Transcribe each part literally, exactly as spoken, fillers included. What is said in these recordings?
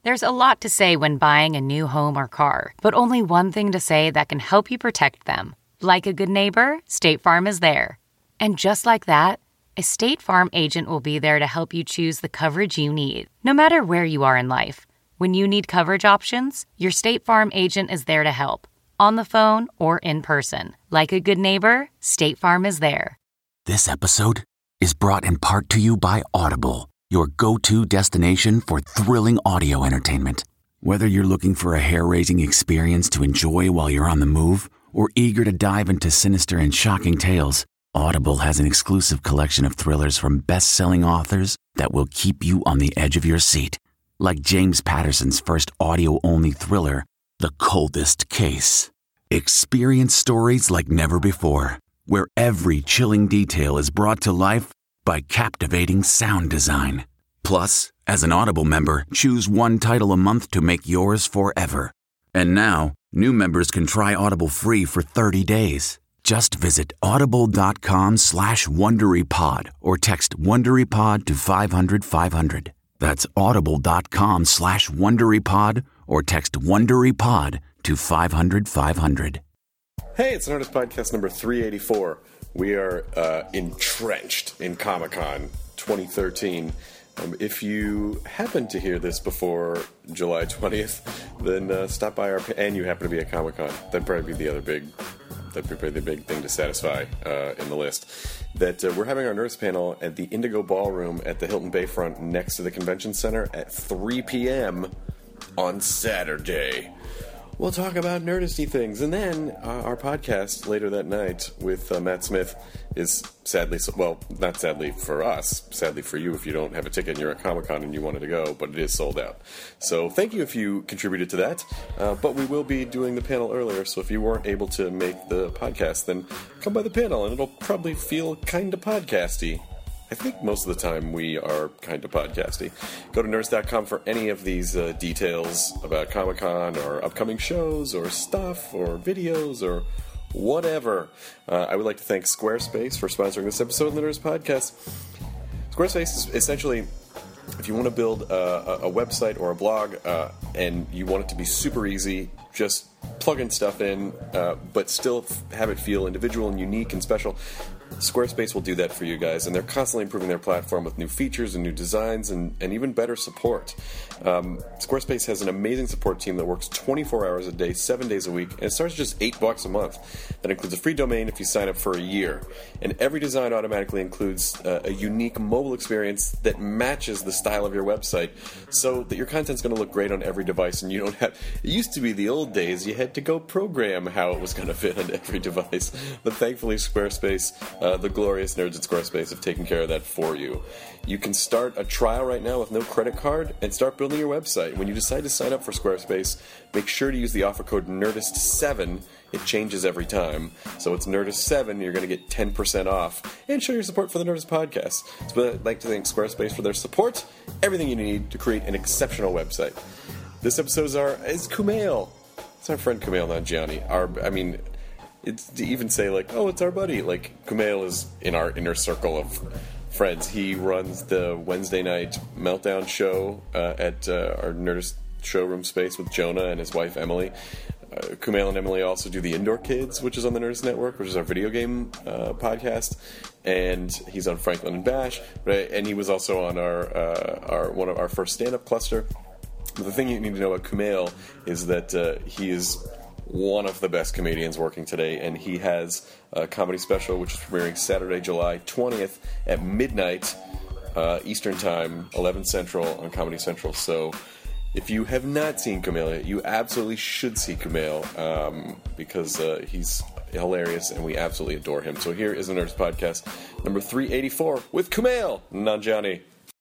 There's a lot to say when buying a new home or car, but only one thing to say that can help you protect them. Like a good neighbor, State Farm is there. And just like that, a State Farm agent will be there to help you choose the coverage you need, no matter where you are in life. When you need coverage options, your State Farm agent is there to help, on the phone or in person. Like a good neighbor, State Farm is there. This episode is brought in part to you by Audible, your go-to destination for thrilling audio entertainment. Whether you're looking for a hair-raising experience to enjoy while you're on the move, or eager to dive into sinister and shocking tales, Audible has an exclusive collection of thrillers from best-selling authors that will keep you on the edge of your seat. Like James Patterson's first audio-only thriller, The Coldest Case. Experience stories like never before, where every chilling detail is brought to life by captivating sound design. Plus, as an Audible member, choose one title a month to make yours forever. And now, new members can try Audible free for thirty days. Just visit audible.com slash WonderyPod or text WonderyPod to five hundred five hundred. That's audible.com slash WonderyPod or text WonderyPod to five hundred five hundred. Hey, it's Nerdist Podcast number three eighty-four. We are uh, entrenched in Comic-Con twenty thirteen. Um, if you happen to hear this before July twentieth, then uh, stop by our... And you happen to be at Comic-Con. That'd probably be the other big... That'd be probably the big thing to satisfy uh, in the list. That uh, we're having our Nerdist panel at the Indigo Ballroom at the Hilton Bayfront next to the Convention Center at three p.m. on Saturday. We'll talk about nerdisty things. And then uh, our podcast later that night with uh, Matt Smith is sadly, well, not sadly for us, sadly for you if you don't have a ticket and you're at Comic-Con and you wanted to go, but it is sold out. So thank you if you contributed to that. Uh, but we will be doing the panel earlier, so if you weren't able to make the podcast, then come by the panel and it'll probably feel kind of podcasty. I think most of the time we are kind of podcasty. Go to nerdist dot com for any of these uh, details about Comic-Con or upcoming shows or stuff or videos or whatever. Uh, I would like to thank Squarespace for sponsoring this episode of the Nerdist Podcast. Squarespace is essentially, if you want to build a, a website or a blog uh, and you want it to be super easy, just plug in stuff in, uh, but still have it feel individual and unique and special, Squarespace will do that for you guys, and they're constantly improving their platform with new features and new designs and, and even better support. Um, Squarespace has an amazing support team that works twenty-four hours a day, seven days a week, and it starts just eight bucks a month. That includes a free domain if you sign up for a year. And every design automatically includes uh, a unique mobile experience that matches the style of your website so that your content's going to look great on every device, and you don't have... It used to be the old days, you had to go program how it was going to fit on every device. But thankfully, Squarespace... Uh, the glorious nerds at Squarespace have taken care of that for you. You can start a trial right now with no credit card and start building your website. When you decide to sign up for Squarespace, make sure to use the offer code Nerdist seven. It changes every time. So it's Nerdist seven, you're going to get ten percent off. And show your support for the Nerdist Podcast. So I'd like to thank Squarespace for their support. Everything you need to create an exceptional website. This episode is, our, is Kumail. It's our friend Kumail Nanjiani. Our, I mean... It's to even say, like, oh, it's our buddy. Like, Kumail is in our inner circle of friends. He runs the Wednesday night Meltdown show uh, at uh, our Nerdist showroom space with Jonah and his wife, Emily. Uh, Kumail and Emily also do the Indoor Kids, which is on the Nerdist Network, which is our video game uh, podcast. And he's on Franklin and Bash. Right? And he was also on our, uh, our one of our first stand-up cluster. But the thing you need to know about Kumail is that uh, he is... one of the best comedians working today, and he has a comedy special which is premiering Saturday, July twentieth at midnight uh, Eastern Time, eleven Central on Comedy Central. So if you have not seen Kumail, you absolutely should see Kumail um, because uh, he's hilarious and we absolutely adore him. So here is the Nerdist Podcast number three eighty-four with Kumail Nanjiani.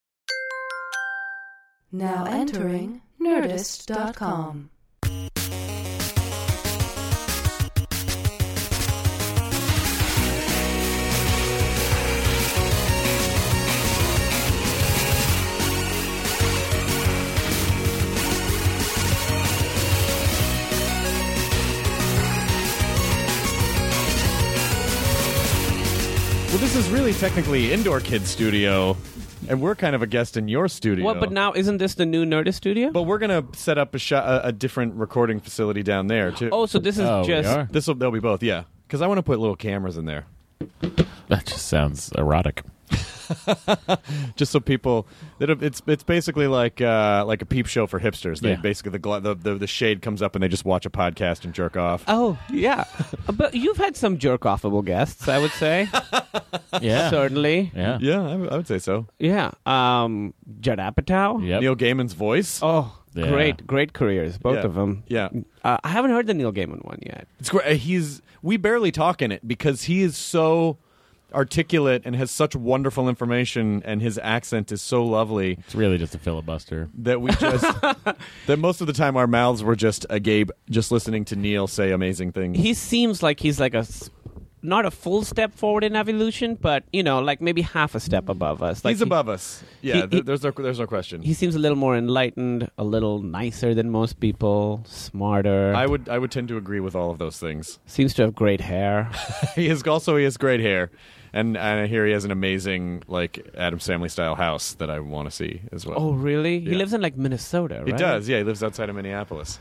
Now entering nerdist dot com. Well, this is really technically Indoor Kids Studio, and we're kind of a guest in your studio. Well, but now isn't this the new Nerdist studio? But we're gonna set up a, sh- a, a different recording facility down there too. Oh, so this is Oh, we just are? This will they'll be both, yeah. Because I want to put little cameras in there, That just sounds erotic. just so people. It's it's basically like uh, like a peep show for hipsters. They Yeah. basically the, gla- the the the shade comes up and they just watch a podcast and jerk off. Oh, yeah. But you've had some jerk-offable guests, I would say. Yeah. Certainly. Yeah. Yeah, I, w- I would say so. Yeah. Um, Judd Apatow. Yep. Neil Gaiman's voice. Oh, Yeah. great, great careers, both Yeah. of them. Yeah, Uh, I haven't heard the Neil Gaiman one yet. it's great. He's we barely talk in it because he is so articulate and has such wonderful information, and his accent is so lovely It's really just a filibuster. that we just that most of the time our mouths were just agape, just listening to Neil say amazing things. He seems like he's like a s- not a full step forward in evolution, but you know, like maybe half a step above us. Like He's he- above us. Yeah, he- th- he- there's no there's no question. He seems a little more enlightened, a little nicer than most people, smarter. I would I would tend to agree with all of those things. Seems to have great hair. He has also he has great hair, and, and I hear he has an amazing like Addams Family style house that I want to see as well. Oh, really? He Yeah. lives in like Minnesota, right? He does. Yeah, he lives outside of Minneapolis.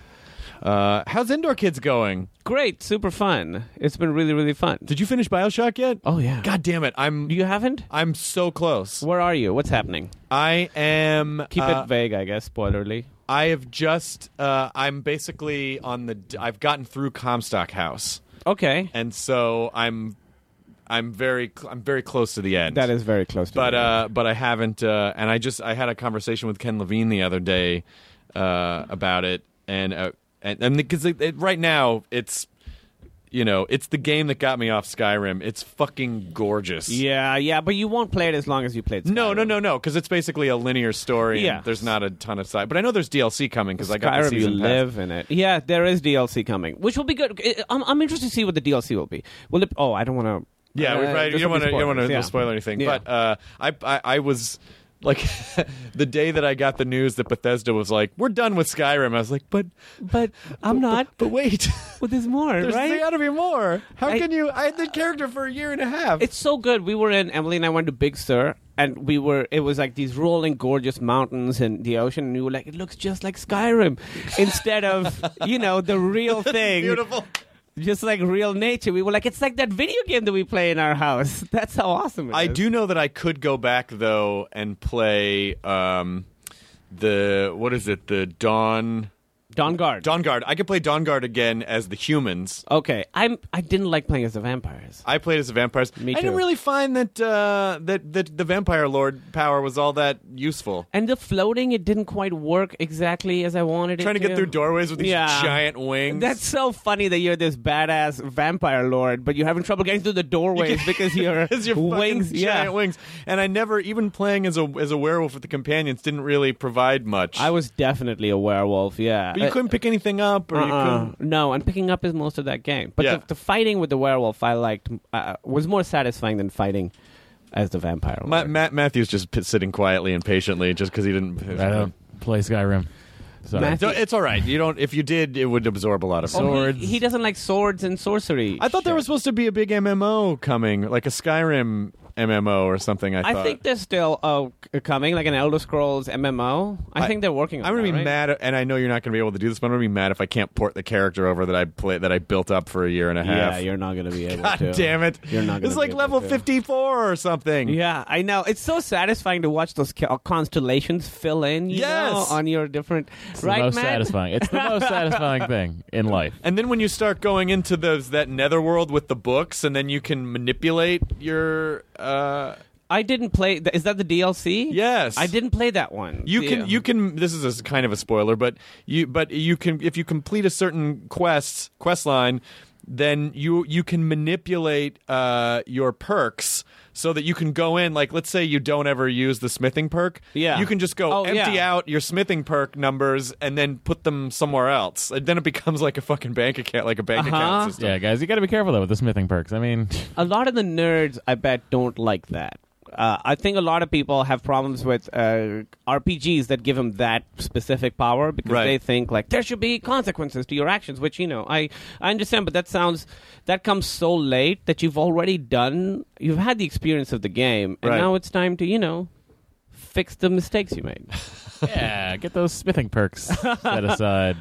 Uh, how's Indoor Kids going? Great, super fun. It's been really, really fun. Did you finish BioShock yet? Oh yeah. God damn it! I'm You haven't? I'm so close. Where are you? What's happening? I am. Keep uh, it vague, I guess. Spoilerly. I have just. Uh, I'm basically on the. I've gotten through Comstock House, Okay. and so I'm. I'm very. cl- I'm very close to the end. That is very close to But me. uh, but I haven't. Uh, and I just. I had a conversation with Ken Levine the other day uh, about it, and uh, and and because it, it, right now it's. You know, it's the game that got me off Skyrim. It's fucking gorgeous. Yeah, yeah, but you won't play it as long as you played Skyrim. No, no, no, no, because it's basically a linear story. Yeah. And there's not a ton of side, but I know there's D L C coming because I got the Skyrim, you season pass. live in it. Yeah, there is D L C coming, which will be good. I- I'm, I'm interested to see what the D L C will be. Will it? Oh, I don't want to. Yeah, uh, we right. You this don't will want be to. You don't want to spoilers, yeah. spoil anything. Yeah. But uh, I, I, I was like, the day that I got the news that Bethesda was like, "We're done with Skyrim," I was like, "But, But I'm not. but wait, Well, there's more, there's right? there got to be more. How I- can you? I had the character for a year and a half. It's so good. We were in Emily and I went to Big Sur, and we were. It was like these rolling, gorgeous mountains and the ocean, and we were like, it looks just like Skyrim, instead of you know the real thing, beautiful. just like real nature. We were like, it's like that video game that we play in our house. That's how awesome it I is. do know that I could go back though and play um, the what is it? The Dawn. Dawn Guard. Dawn Guard. I could play Dawn Guard again as the humans. Okay, I'm. I didn't like playing as the vampires. I played as the vampires. Me I didn't too. really find that uh, that that the vampire lord power was all that useful. And the floating, it didn't quite work exactly as I wanted it Trying to get through doorways with these Yeah. giant wings. That's so funny that you're this badass vampire lord, but you're having trouble getting through the doorways because your Because your wings, fucking yeah. giant wings. And I never, even playing as a as a werewolf with the companions, didn't really provide much. I was definitely a werewolf, yeah. but you Uh, couldn't pick anything up, or you uh-uh. couldn't. No, and picking up is most of that game. But Yeah. the, the fighting with the werewolf, I liked, uh, was more satisfying than fighting as the vampire. Ma- lord. Matt Matthews just p- sitting quietly and patiently, just because he didn't. I don't play Skyrim. Sorry. Matthew- So it's all right. You don't. If you did, it would absorb a lot of Oh, sword. he, he doesn't like swords and sorcery. I thought there shit. was supposed to be a big M M O coming, like a Skyrim M M O or something. I I thought. think there's still uh, c- coming, like an Elder Scrolls M M O. I, I- think they're working on I'm gonna that, be right? mad, and I know you're not gonna be able to do this, but I'm gonna be mad if I can't port the character over that I play that I built up for a year and a half. Yeah, you're not going to be able God to. damn it! You're not gonna It's be like able level to. fifty-four or something. Yeah, I know. It's so satisfying to watch those ca- constellations fill in, you Yes! know, on your different... It's right, the most Matt? satisfying. It's the most satisfying thing in life. And then when you start going into those that netherworld with the books, and then you can manipulate your. Uh, I didn't play... th- Is that the D L C? yes, I didn't play that one. You The- can you can this is a, kind of a spoiler, but you but you can if you complete a certain quest quest line, then you you can manipulate uh, your perks so that you can go in, like let's say you don't ever use the smithing perk. Yeah. You can just go Oh, empty yeah. out your smithing perk numbers and then put them somewhere else. And then it becomes like a fucking bank account, like a bank Uh-huh. account system. Yeah, guys, you got to be careful though with the smithing perks. I mean, A lot of the nerds, I bet, don't like that. Uh, I think a lot of people have problems with uh, R P Gs that give them that specific power because Right. they think like there should be consequences to your actions, which you know I I understand, but that sounds that comes so late that you've already done, you've had the experience of the game, and Right. now it's time to you know fix the mistakes you made. Yeah, get those smithing perks set aside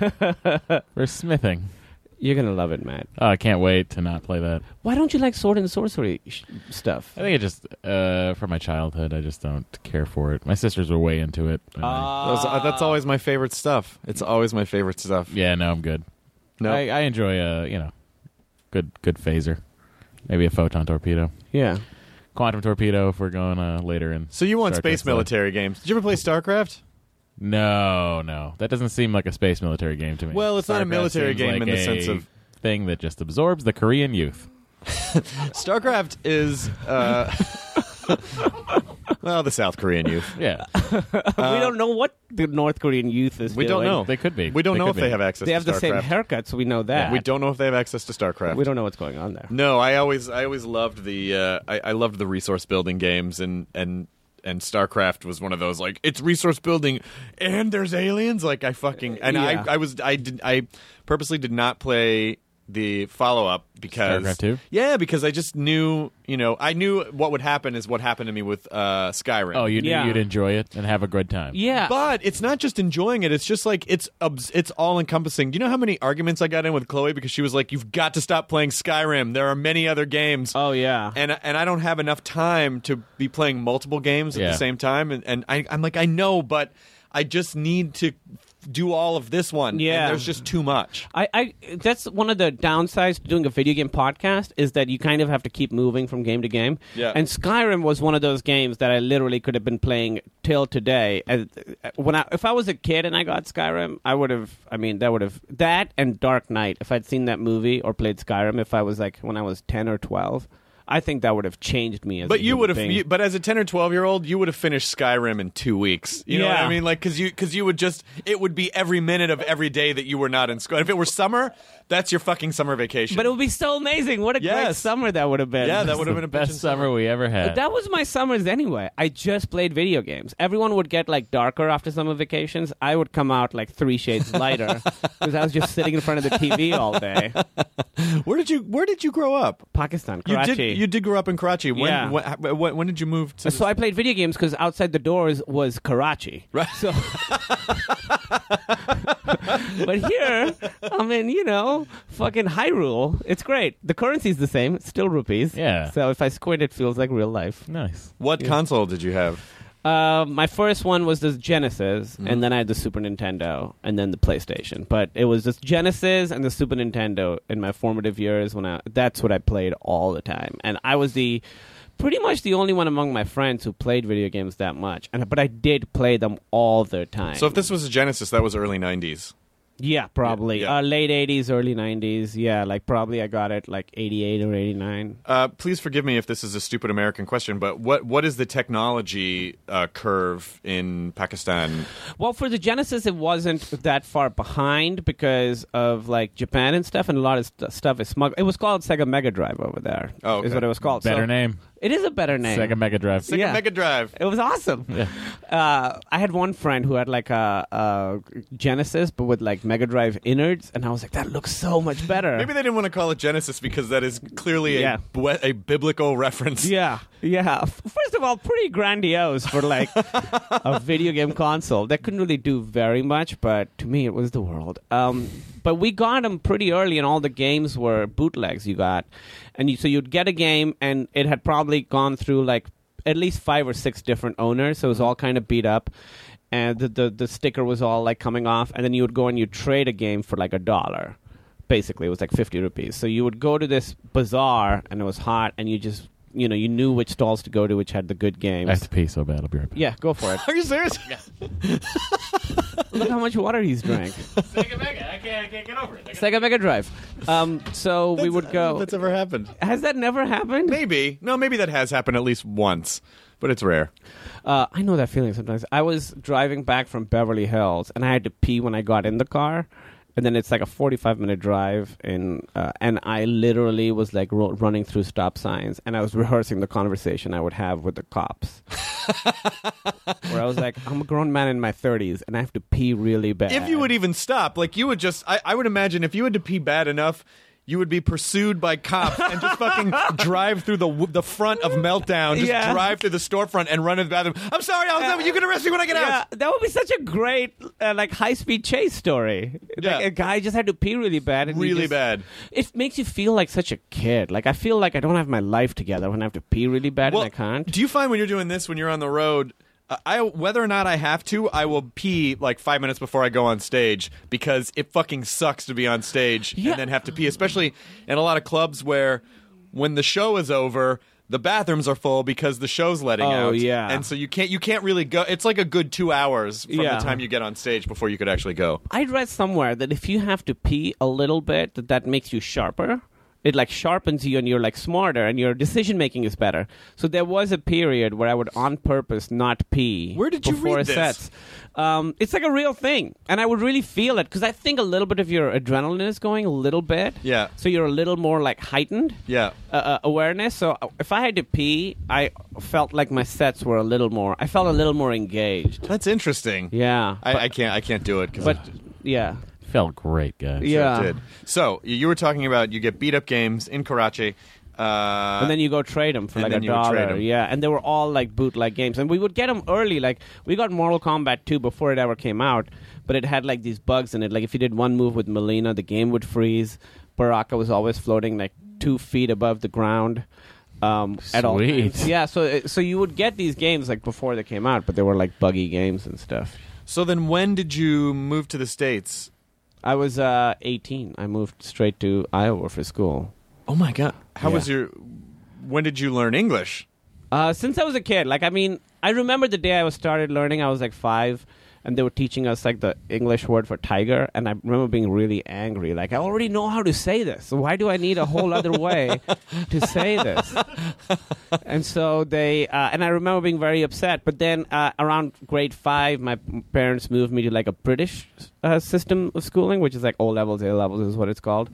for smithing. You're gonna love it, Matt. Oh, I can't wait to not play that. Why don't you like sword and sorcery sh- stuff? I think it just, uh, from my childhood, I just don't care for it. My sisters were way into it. and I- Those, uh, that's always my favorite stuff. It's always my favorite stuff. yeah, no, I'm good. No, I, I enjoy, uh, you know, good good phaser. Maybe a photon torpedo. Yeah. Quantum torpedo if we're going uh, later in. so you want Star Trek space stuff. military games? Did you ever play StarCraft? No, no. That doesn't seem like a space military game to me. Well, it's not a StarCraft military seems game like in the a sense of- thing that just absorbs the Korean youth. StarCraft is, uh, well, the South Korean youth. Yeah. we don't know what the North Korean youth is We don't doing. know. They could be. We don't They know could if be. they have access They to have the same StarCraft. haircuts, we know that. We don't know if they have access to StarCraft. We don't know what's going on there. No, I always, I always loved the, uh, I, I loved the resource building games, and and and StarCraft was one of those like it's resource building, and there's aliens. Like I fucking and Yeah. I, I was, I did, I purposely did not play the follow up because StarCraft two? Yeah, because I just knew, you know, I knew what would happen is what happened to me with uh, Skyrim. Oh, you knew Yeah. you'd enjoy it and have a good time. Yeah. But it's not just enjoying it. It's just like it's obs- it's all encompassing. Do you know how many arguments I got in with Chloe because she was like, "You've got to stop playing Skyrim. There are many other games." oh, yeah. and and I don't have enough time to be playing multiple games at Yeah. the same time. And, and I, I'm like, I know, but I just need to do all of this one. Yeah. and there's just too much. I, I that's one of the downsides to doing a video game podcast is that you kind of have to keep moving from game to game. Yeah. And Skyrim was one of those games that I literally could have been playing till today. And when I, if I was a kid and I got Skyrim, I would have. I mean, that would have that and Dark Knight. If I'd seen that movie or played Skyrim, if I was like when I was ten or twelve. I think that would have changed me as. But a you human would have, being. you, but as a ten or twelve year old, you would have finished Skyrim in two weeks. You know what Yeah. I mean? Like, because you, because you would just, it would be every minute of every day that you were not in school. If it were summer, that's your fucking summer vacation. But it would be so amazing. What a great Yes. summer that would have been. yeah, that would have the been a best bitchin' summer we ever had. That was my summers anyway. I just played video games. Everyone would get like darker after summer vacations. I would come out like three shades lighter because I was just sitting in front of the T V all day. Where did you, where did you grow up? Pakistan, You Karachi. did, you did grow up in Karachi. When, Yeah. when, when, when did you move to? So I played video games because outside the doors was Karachi. Right. So, but here I'm in, you know, fucking Hyrule. It's great. The currency's the same. It's still rupees. Yeah. So if I squint, it feels like real life. Nice. What console did you have? Uh, my first one was the Genesis, Mm-hmm. and then I had the Super Nintendo, and then the PlayStation. But it was just Genesis and the Super Nintendo in my formative years when I. That's what I played all the time, and I was the pretty much the only one among my friends who played video games that much. And but I did play them all the time. So if this was a Genesis, that was early nineties. yeah, probably Yeah. Uh, late eighties, early nineties. Yeah, like probably I got it like eighty-eight or eighty-nine. Uh, please forgive me if this is a stupid American question, but what what is the technology uh, curve in Pakistan? Well, for the Genesis, it wasn't that far behind because of like Japan and stuff, and a lot of st- stuff is smuggled. It was called Sega Mega Drive over there. Oh, okay. Is what it was called. Better So- name. It is a better name. Sega Mega Drive. Sega Yeah. Mega Drive. It was awesome. Yeah. Uh, I had one friend who had like a, a Genesis, but with like Mega Drive innards, and I was like, that looks so much better. Maybe they didn't want to call it Genesis because that is clearly Yeah. a, bu- a biblical reference. Yeah, yeah. F- First of all, pretty grandiose for like a video game console. That couldn't really do very much, but to me, it was the world. Um, but we got them pretty early, and all the games were bootlegs you got. And you, so you'd get a game, and it had probably gone through like at least five or six different owners, so it was all kind of beat up. And the, the, the sticker was all like coming off, and then you would go and you'd trade a game for like a dollar. Basically, it was like fifty rupees. So you would go to this bazaar, and it was hot, and you just, you know, you knew which stalls to go to, which had the good games. I have to pee so bad. I'll be right back. Yeah, go for it. Are you serious? Look how much water he's drank. Sega Mega. I can't, I can't get over it. Sega Mega Drive. Um, so we would go. That's ever happened. Has that never happened? Maybe. No, maybe that has happened at least once, but it's rare. Uh, I know that feeling sometimes. I was driving back from Beverly Hills, and I had to pee when I got in the car. And then it's like a forty-five minute drive, in, uh, and I literally was like ro- running through stop signs, and I was rehearsing the conversation I would have with the cops. Where I was like, I'm a grown man in my thirties, and I have to pee really bad. If you would even stop, like you would just, I, I would imagine if you had to pee bad enough, you would be pursued by cops and just fucking drive through the the front of Meltdown, just Yeah. drive through the storefront and run to the bathroom. I'm sorry, I'll, you can arrest me when I get Yeah, out. that would be such a great uh, like high speed chase story. Yeah. Like a guy just had to pee really bad. And he Really just- bad. It makes you feel like such a kid. Like I feel like I don't have my life together when I have to pee really bad Well, and I can't. do you find when you're doing this, when you're on the road, uh, I whether or not I have to, I will pee like five minutes before I go on stage because it fucking sucks to be on stage Yeah. and then have to pee, especially in a lot of clubs where when the show is over, the bathrooms are full because the show's letting Oh, out. yeah. And so you can't you can't really go. It's like a good two hours from Yeah. the time you get on stage before you could actually go. I read somewhere that if you have to pee a little bit, that that makes you sharper. It like sharpens you and you're like smarter and your decision making is better. So there was a period where I would on purpose not pee. Where did you before read this? sets. Um, it's like a real thing, and I would really feel it because I think a little bit of your adrenaline is going a little bit. Yeah. So you're a little more like heightened. Yeah. Uh, uh, awareness. So uh, if I had to pee, I felt like my sets were a little more. I felt a little more engaged. That's interesting. Yeah. I, I can't I can't do it because But yeah. Felt great, guys. Yeah. it did. So you were talking about you get beat up games in Karachi. Uh, And then you go trade them for and like then a you would trade dollar. 'em. Yeah, and they were all like bootleg games, and we would get them early. Like we got Mortal Kombat two before it ever came out, but it had like these bugs in it. Like if you did one move with Melina, the game would freeze. Baraka was always floating like two feet above the ground. Um, at all Sweet. times. Yeah, so so you would get these games like before they came out, but they were like buggy games and stuff. so then when did you move to the States? I was uh, eighteen. I moved straight to Iowa for school. Oh my god. How Yeah. was your when did you learn English? Uh, since I was a kid, like I mean, I remember the day I was started learning. I was like five, and they were teaching us like the English word for tiger, and I remember being really angry. Like I already know how to say this, so why do I need a whole other way to say this? And so they, uh, and I remember being very upset. But then uh, around grade five, my parents moved me to like a British uh, system of schooling, which is like O levels, A levels is what it's called.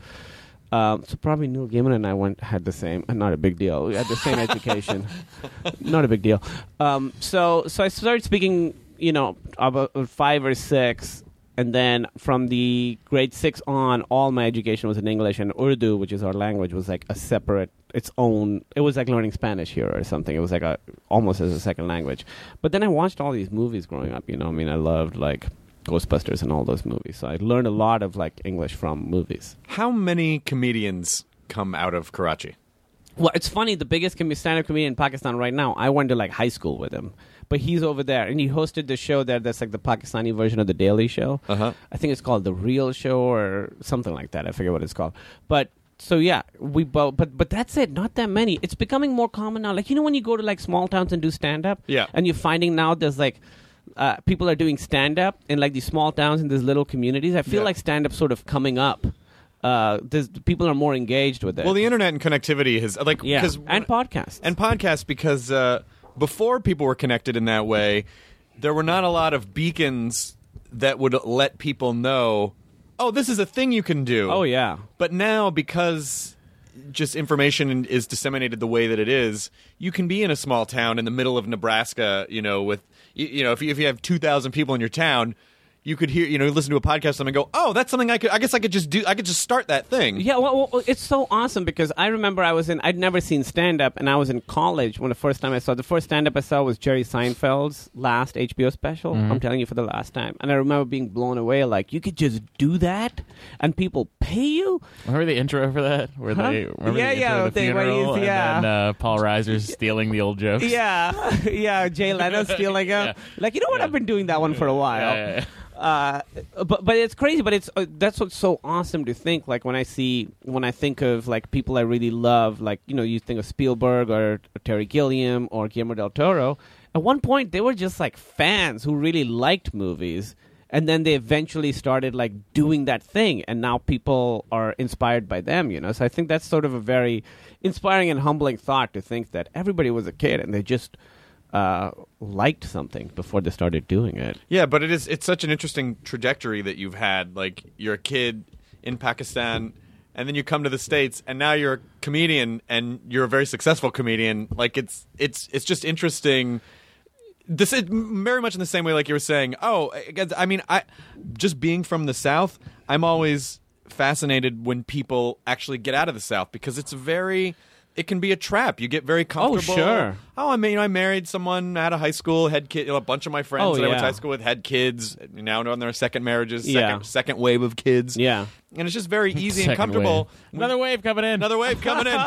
Um, so probably Neil Gaiman and I went had the same. Not a big deal. We had the same education. Not a big deal. Um, so so I started speaking, you know, about five or six, and then from the grade six on, all my education was in English, and Urdu, which is our language, was like a separate, its own. It was like learning Spanish here or something. It was like a almost as a second language. But then I watched all these movies growing up. You know, I mean, I loved like Ghostbusters and all those movies. So I learned a lot of like English from movies. How many comedians come out of Karachi? Well, it's funny. The biggest com- stand-up comedian in Pakistan right now, I went to like high school with him. But he's over there, and he hosted the show there that's like the Pakistani version of The Daily Show. Uh-huh. I think it's called The Real Show or something like that. I forget what it's called. But so yeah, we both. But but that's it. Not that many. It's becoming more common now. Like you know when you go to like small towns and do stand-up, Yeah. and you're finding now there's like. Uh, people are doing stand-up in like these small towns in these little communities. I feel Yeah. like stand-up sort of coming up. Uh, there's, people are more engaged with it. Well, the internet and connectivity has like yeah, because and podcasts. and podcasts because uh, before people were connected in that way, there were not a lot of beacons that would let people know, oh, this is a thing you can do. oh yeah. But now, because just information is disseminated the way that it is, you can be in a small town in the middle of Nebraska, you know, with, you, you know, if you, if you have two thousand people in your town, you could hear, you know, listen to a podcast and go, oh, that's something I could, I guess I could just do, I could just start that thing. Yeah, well, well, it's so awesome because I remember I was in, I'd never seen stand-up, and I was in college when the first time I saw, the first stand-up I saw was Jerry Seinfeld's last H B O special, I'm telling you for the last time. And I remember being blown away, like, you could just do that, and people pay you? Remember the intro for that? Where Huh? they remember Yeah, the intro yeah, of the they- where funeral, he's- yeah. and then uh, Paul Reiser's stealing the old jokes. Yeah, yeah, Jay Leno stealing him. Yeah. Like, you know what, Yeah. I've been doing that one for a while. Yeah, yeah, yeah. Uh, but but it's crazy. But it's uh, that's what's so awesome to think. Like when I see when I think of like people I really love, like you know, you think of Spielberg or, or Terry Gilliam or Guillermo del Toro. At one point, they were just like fans who really liked movies, and then they eventually started like doing that thing, and now people are inspired by them. You know, so I think that's sort of a very inspiring and humbling thought to think that everybody was a kid and they just. Uh, liked something before they started doing it. Yeah, but it is it's such an interesting trajectory that you've had. Like you're a kid in Pakistan and then you come to the States and now you're a comedian and you're a very successful comedian. Like it's it's it's just interesting. This is very much in the same way like you were saying, oh, I mean, I just being from the South, I'm always fascinated when people actually get out of the South because it's very. It can be a trap. You get very comfortable. Oh, sure. Oh, I mean, you know, I married someone out of high school, had kid. You know, a bunch of my friends Oh, that I went to yeah. high school with had kids. Now they're on their second marriages, second, Yeah. second wave of kids. Yeah. And it's just very easy Second and comfortable. wave. Another wave coming in. Another wave coming in.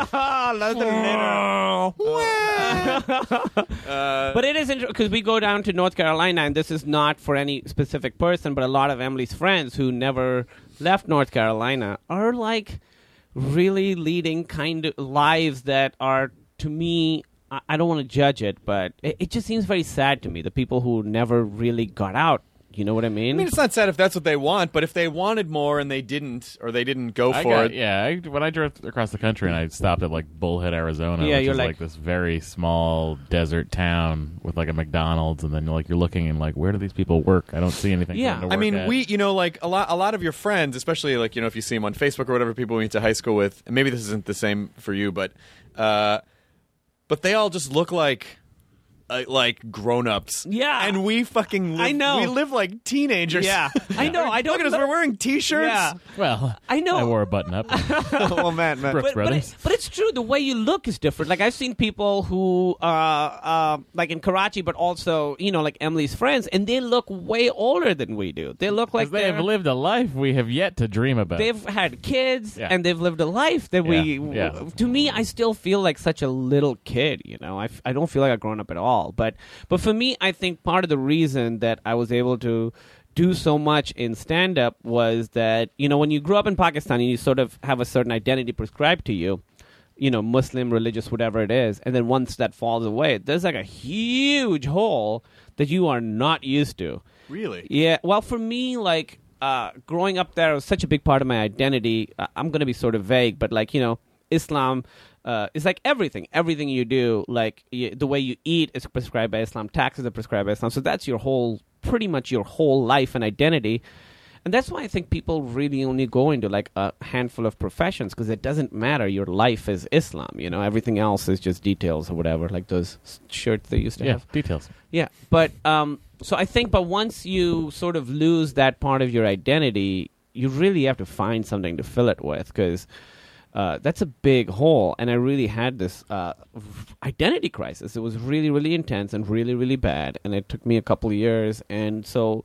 uh, But it is interesting because we go down to North Carolina, and this is not for any specific person, but a lot of Emily's friends who never left North Carolina are like really leading kind of lives that are, to me, I, I don't want to judge it, but it, it just seems very sad to me. The people who never really got out. You know what I mean? I mean, it's not sad if that's what they want, but if they wanted more and they didn't, or they didn't go I for got, it. yeah, I, when I drove across the country and I stopped at like Bullhead, Arizona, Yeah, which you're is like- like, this very small desert town with like a McDonald's, and then like you're looking and like, where do these people work? I don't see anything. Yeah. for them to I work mean, at. we, you know, like a lot, a lot of your friends, especially like you know, if you see them on Facebook or whatever, people we went to high school with. And maybe this isn't the same for you, but, uh, but they all just look like. Uh, like grown-ups. Yeah. And we fucking live, I know. we live like teenagers. Yeah. I know. I don't Look at us, know- we're wearing t-shirts. Yeah. well, I know. I wore a button up. Oh, man, man. Brooks but, but, Brothers. it, but it's true. The way you look is different. Like I've seen people who, uh, uh, like in Karachi, but also you know, like Emily's friends, and they look way older than we do. They look like they have they're- lived a life we have yet to dream about. They've had kids Yeah. and they've lived a life that we. Yeah, yeah. To me, I still feel like such a little kid. You know, I, f- I don't feel like I've grown up at all. But but for me, I think part of the reason that I was able to do so much in stand-up was that you know when you grew up in Pakistan and you sort of have a certain identity prescribed to you. You know, Muslim, religious, whatever it is, and then once that falls away, there's like a huge hole that you are not used to. Really? Yeah. Well, for me, like uh, growing up there was such a big part of my identity. I- I'm going to be sort of vague, but like you know, Islam uh, is like everything. Everything you do, like y- the way you eat, is prescribed by Islam. Taxes are prescribed by Islam. So that's your whole, pretty much your whole life and identity. And that's why I think people really only go into like a handful of professions because it doesn't matter. Your life is Islam. You know, everything else is just details or whatever. Like those s- shirts they used to yeah, have. details. Yeah, but um, so I think, but once you sort of lose that part of your identity, you really have to find something to fill it with because uh, that's a big hole. And I really had this uh, identity crisis. It was really, really intense and really, really bad. And it took me a couple of years. And so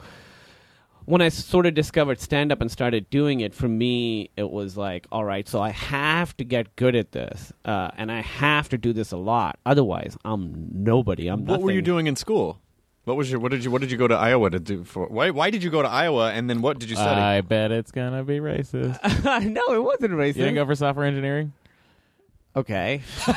when I sort of discovered stand-up and started doing it, for me, it was like, all right, so I have to get good at this, uh, and I have to do this a lot. Otherwise, I'm nobody. I'm What were you nothing. doing in school? What was your what did you what did you go to Iowa to do for? Why why did you go to Iowa and then what did you study? I bet it's gonna be racist. No, it wasn't racist. You didn't go for software engineering? Okay.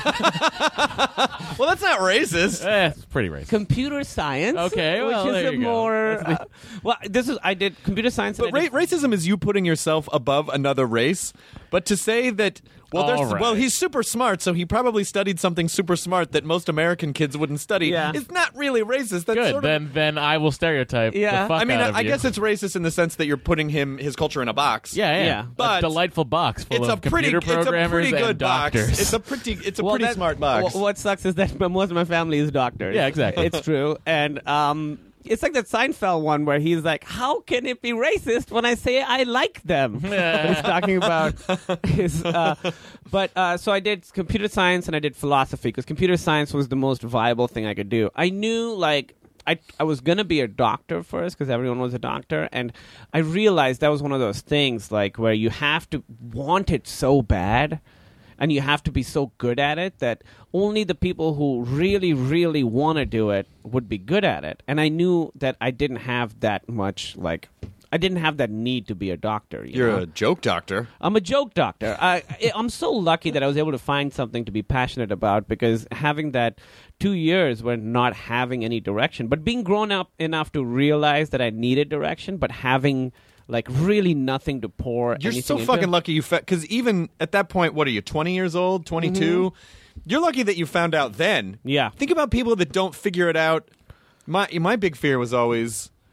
well, that's not racist. Eh, it's pretty racist. Computer science. Okay, well, which is there a you go. more. That's Uh, well, this is I did computer science. But and I ra- did- racism is you putting yourself above another race. But to say that, well, All there's, right. well, he's super smart, so he probably studied something super smart that most American kids wouldn't study. Yeah. It's not really racist. That's Good. sort of, Then then I will stereotype Yeah. the fuck I mean, out I, of I you. guess it's racist in the sense that you're putting him his culture in a box. yeah, yeah. Yeah. A But delightful box full It's a of pretty, computer it's a programmers pretty good and box. doctors. It's a pretty, it's a Well, pretty that- smart box. wh- What sucks is that most of my family is doctors. Yeah, exactly. It's true, and um, it's like that Seinfeld one where he's like, "How can it be racist when I say I like them?" He's talking about his. Uh, but uh, so I did computer science and I did philosophy because computer science was the most viable thing I could do. I knew like. I, I was going to be a doctor first because everyone was a doctor. And I realized that was one of those things like where you have to want it so bad and you have to be so good at it that only the people who really, really want to do it would be good at it. And I knew that I didn't have that much like... I didn't have that need to be a doctor. You You're know? a joke doctor. I'm a joke doctor. I, I- I'm so lucky that I was able to find something to be passionate about because having that two years when not having any direction, but being grown up enough to realize that I needed direction, but having like really nothing to pour. You're anything so into. fucking lucky you because even at that point, what are you, twenty years old, twenty-two? You're lucky that you found out then. Yeah. Think about people that don't figure it out. My my big fear was always,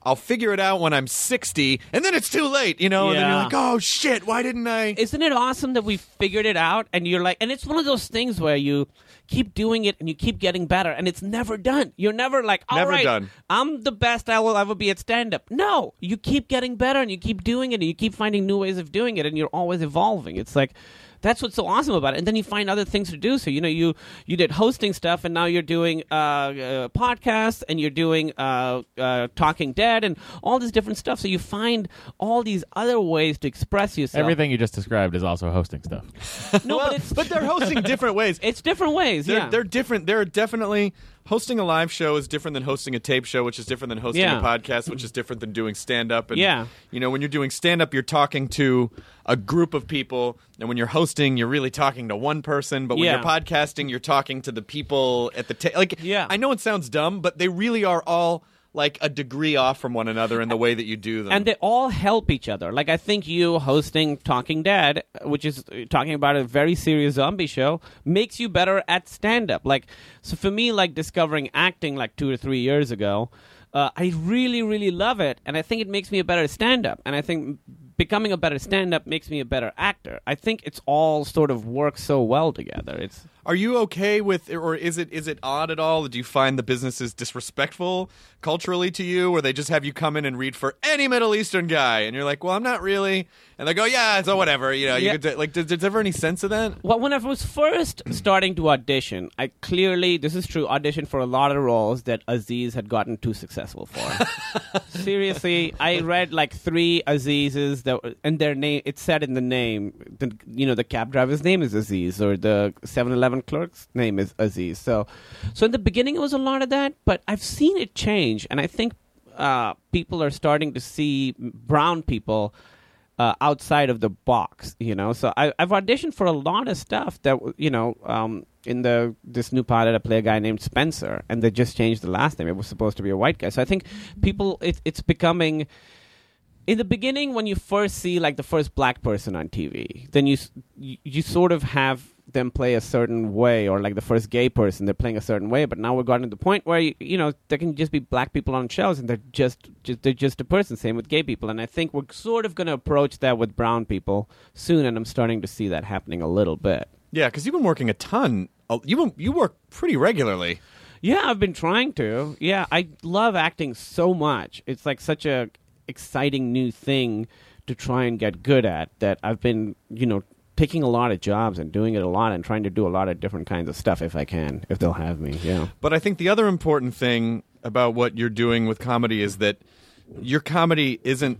I'll figure it out when I'm sixty, and then it's too late, you know. And then Yeah. you're like, oh shit, why didn't I? Isn't it awesome that we figured it out? And you're like, and it's one of those things where you keep doing it and you keep getting better, and it's never done. You're never like, all Never right, done. I'm the best I will ever be at stand-up. No, you keep getting better, and you keep doing it, and you keep finding new ways of doing it, and you're always evolving. It's like, that's what's so awesome about it. And then you find other things to do. So, you know, you, you did hosting stuff, and now you're doing uh, uh, podcasts, and you're doing uh, uh, Talking Dead, and all this different stuff. So you find all these other ways to express yourself. Everything you just described is also hosting stuff. No, Well, but it's but they're hosting different ways. it's different ways. They're, yeah, they're different. They're definitely hosting a live show is different than hosting a tape show, which is different than hosting Yeah. a podcast, which is different than doing stand up. And Yeah. you know, when you're doing stand up, you're talking to a group of people, and when you're hosting, you're really talking to one person. But when Yeah. you're podcasting, you're talking to the people at the ta- like. Yeah. I know it sounds dumb, but they really are all like a degree off from one another in the way that you do them. and they all help each other. Like, I think you hosting Talking Dead, which is uh, talking about a very serious zombie show, makes you better at stand-up. Like, so for me, like discovering acting like two or three years ago, uh, I really, really love it, and I think it makes me a better stand-up. And I think becoming a better stand-up makes me a better actor. I think it's all sort of works so well together. It's Are you okay with, or is it is it odd at all? Do you find the businesses disrespectful culturally to you, or they just have you come in and read for any Middle Eastern guy, and you're like, well, I'm not really, and they go, yeah, so whatever, you know, you Yeah. could do- like, does, does there ever any sense of that? Well, when I was first starting to audition, I clearly, this is true, auditioned for a lot of roles that Aziz had gotten too successful for. Seriously, I read like three Azizes that, were- and their name, it said in the name, the, you know, the cab driver's name is Aziz, or the seven eleven clerk's name is Aziz. So, so in the beginning, it was a lot of that, but I've seen it change, and I think uh, people are starting to see brown people Uh, outside of the box, you know. So I, I've auditioned for a lot of stuff that, you know, um, in the this new pilot I play a guy named Spencer, and they just changed the last name. It was supposed to be a white guy. So I think people, it, it's becoming. In the beginning, when you first see like the first black person on T V, then you s- you, you sort of have them play a certain way, or like the first gay person, they're playing a certain way. But now we've gotten to the point where you, you know there can just be black people on shows, and they're just, just they're just a person. Same with gay people, and I think we're sort of going to approach that with brown people soon. And I'm starting to see that happening a little bit. Yeah, because you've been working a ton. Oh, You been- you work pretty regularly. Yeah, I've been trying to. Yeah, I love acting so much. It's like such a exciting new thing to try and get good at that I've been, you know, taking a lot of jobs and doing it a lot and trying to do a lot of different kinds of stuff if I can, if they'll have me. Yeah. But I think the other important thing about what you're doing with comedy is that your comedy isn't,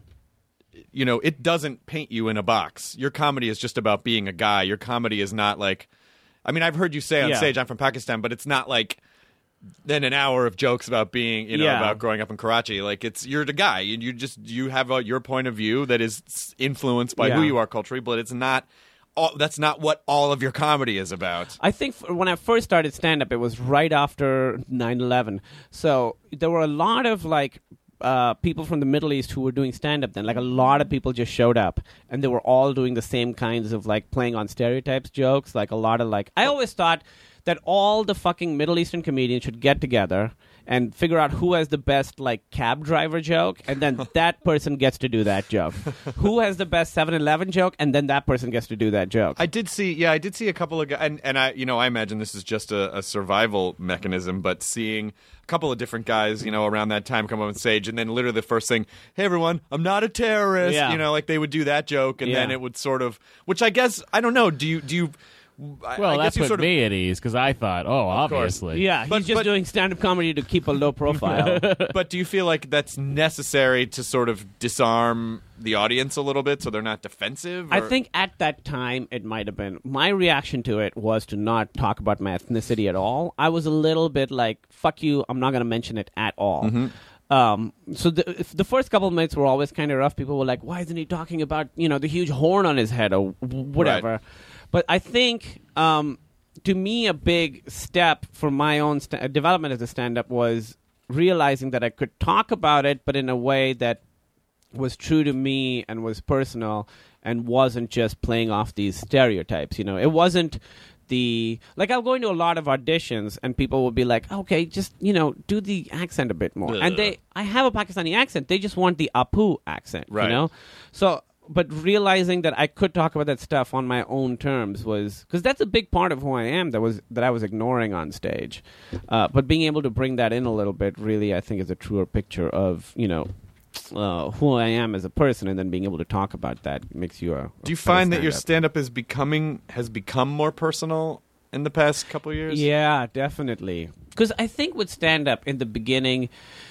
you know, it doesn't paint you in a box. Your comedy is just about being a guy. Your comedy is not like, I mean, I've heard you say on Yeah. stage, I'm from Pakistan, but it's not like then an hour of jokes about being, you know, Yeah. about growing up in Karachi. Like, it's, you're the guy. You, you just, you have a, your point of view that is influenced by who Yeah. you are culturally, but it's not, all, that's not what all of your comedy is about. I think f- when I first started stand-up, it was right after nine eleven. So there were a lot of, like, uh, people from the Middle East who were doing stand-up then. Like, a lot of people just showed up, and they were all doing the same kinds of, like, playing on stereotypes jokes. Like, a lot of, like... I always thought that all the fucking Middle Eastern comedians should get together and figure out who has the best, like, cab driver joke, and then that person gets to do that joke. Who has the best seven eleven joke, and then that person gets to do that joke. I did see, yeah, I did see a couple of guys, and, and I, you know, I imagine this is just a, a survival mechanism, but seeing a couple of different guys, you know, around that time come up on stage, and then literally the first thing, hey everyone, I'm not a terrorist, Yeah. you know, like they would do that joke, and Yeah. then it would sort of, which I guess, I don't know, do you, do you, I, Well, I that guess you put sort of, me at ease because I thought, oh, Of course. obviously. Yeah, But- he's just but- doing stand-up comedy to keep a low profile. but do you feel like that's necessary to sort of disarm the audience a little bit so they're not defensive? I or- think at that time it might have been. My reaction to it was to not talk about my ethnicity at all. I was a little bit like, fuck you, I'm not going to mention it at all. Mm-hmm. Um, so the, if the first couple of minutes were always kind of rough. People were like, why isn't he talking about, you know, the huge horn on his head or w- whatever? Right. But I think... Um, to me, a big step for my own st- development as a stand-up was realizing that I could talk about it, but in a way that was true to me and was personal and wasn't just playing off these stereotypes. You know, it wasn't the like I'll go into a lot of auditions and people will be like, okay, just you know do the accent a bit more. Ugh. And they I have a Pakistani accent. They just want the Apu accent, Right. you know. So, but realizing that I could talk about that stuff on my own terms was because that's a big part of who I am that was that I was ignoring on stage. Uh, but being able to bring that in a little bit really, I think, is a truer picture of you know. Uh, who I am as a person, and then being able to talk about that makes you a. Do you a find that your stand-up. stand-up is becoming has become more personal in the past couple of years? Yeah, definitely. Because I think with stand-up in the beginning,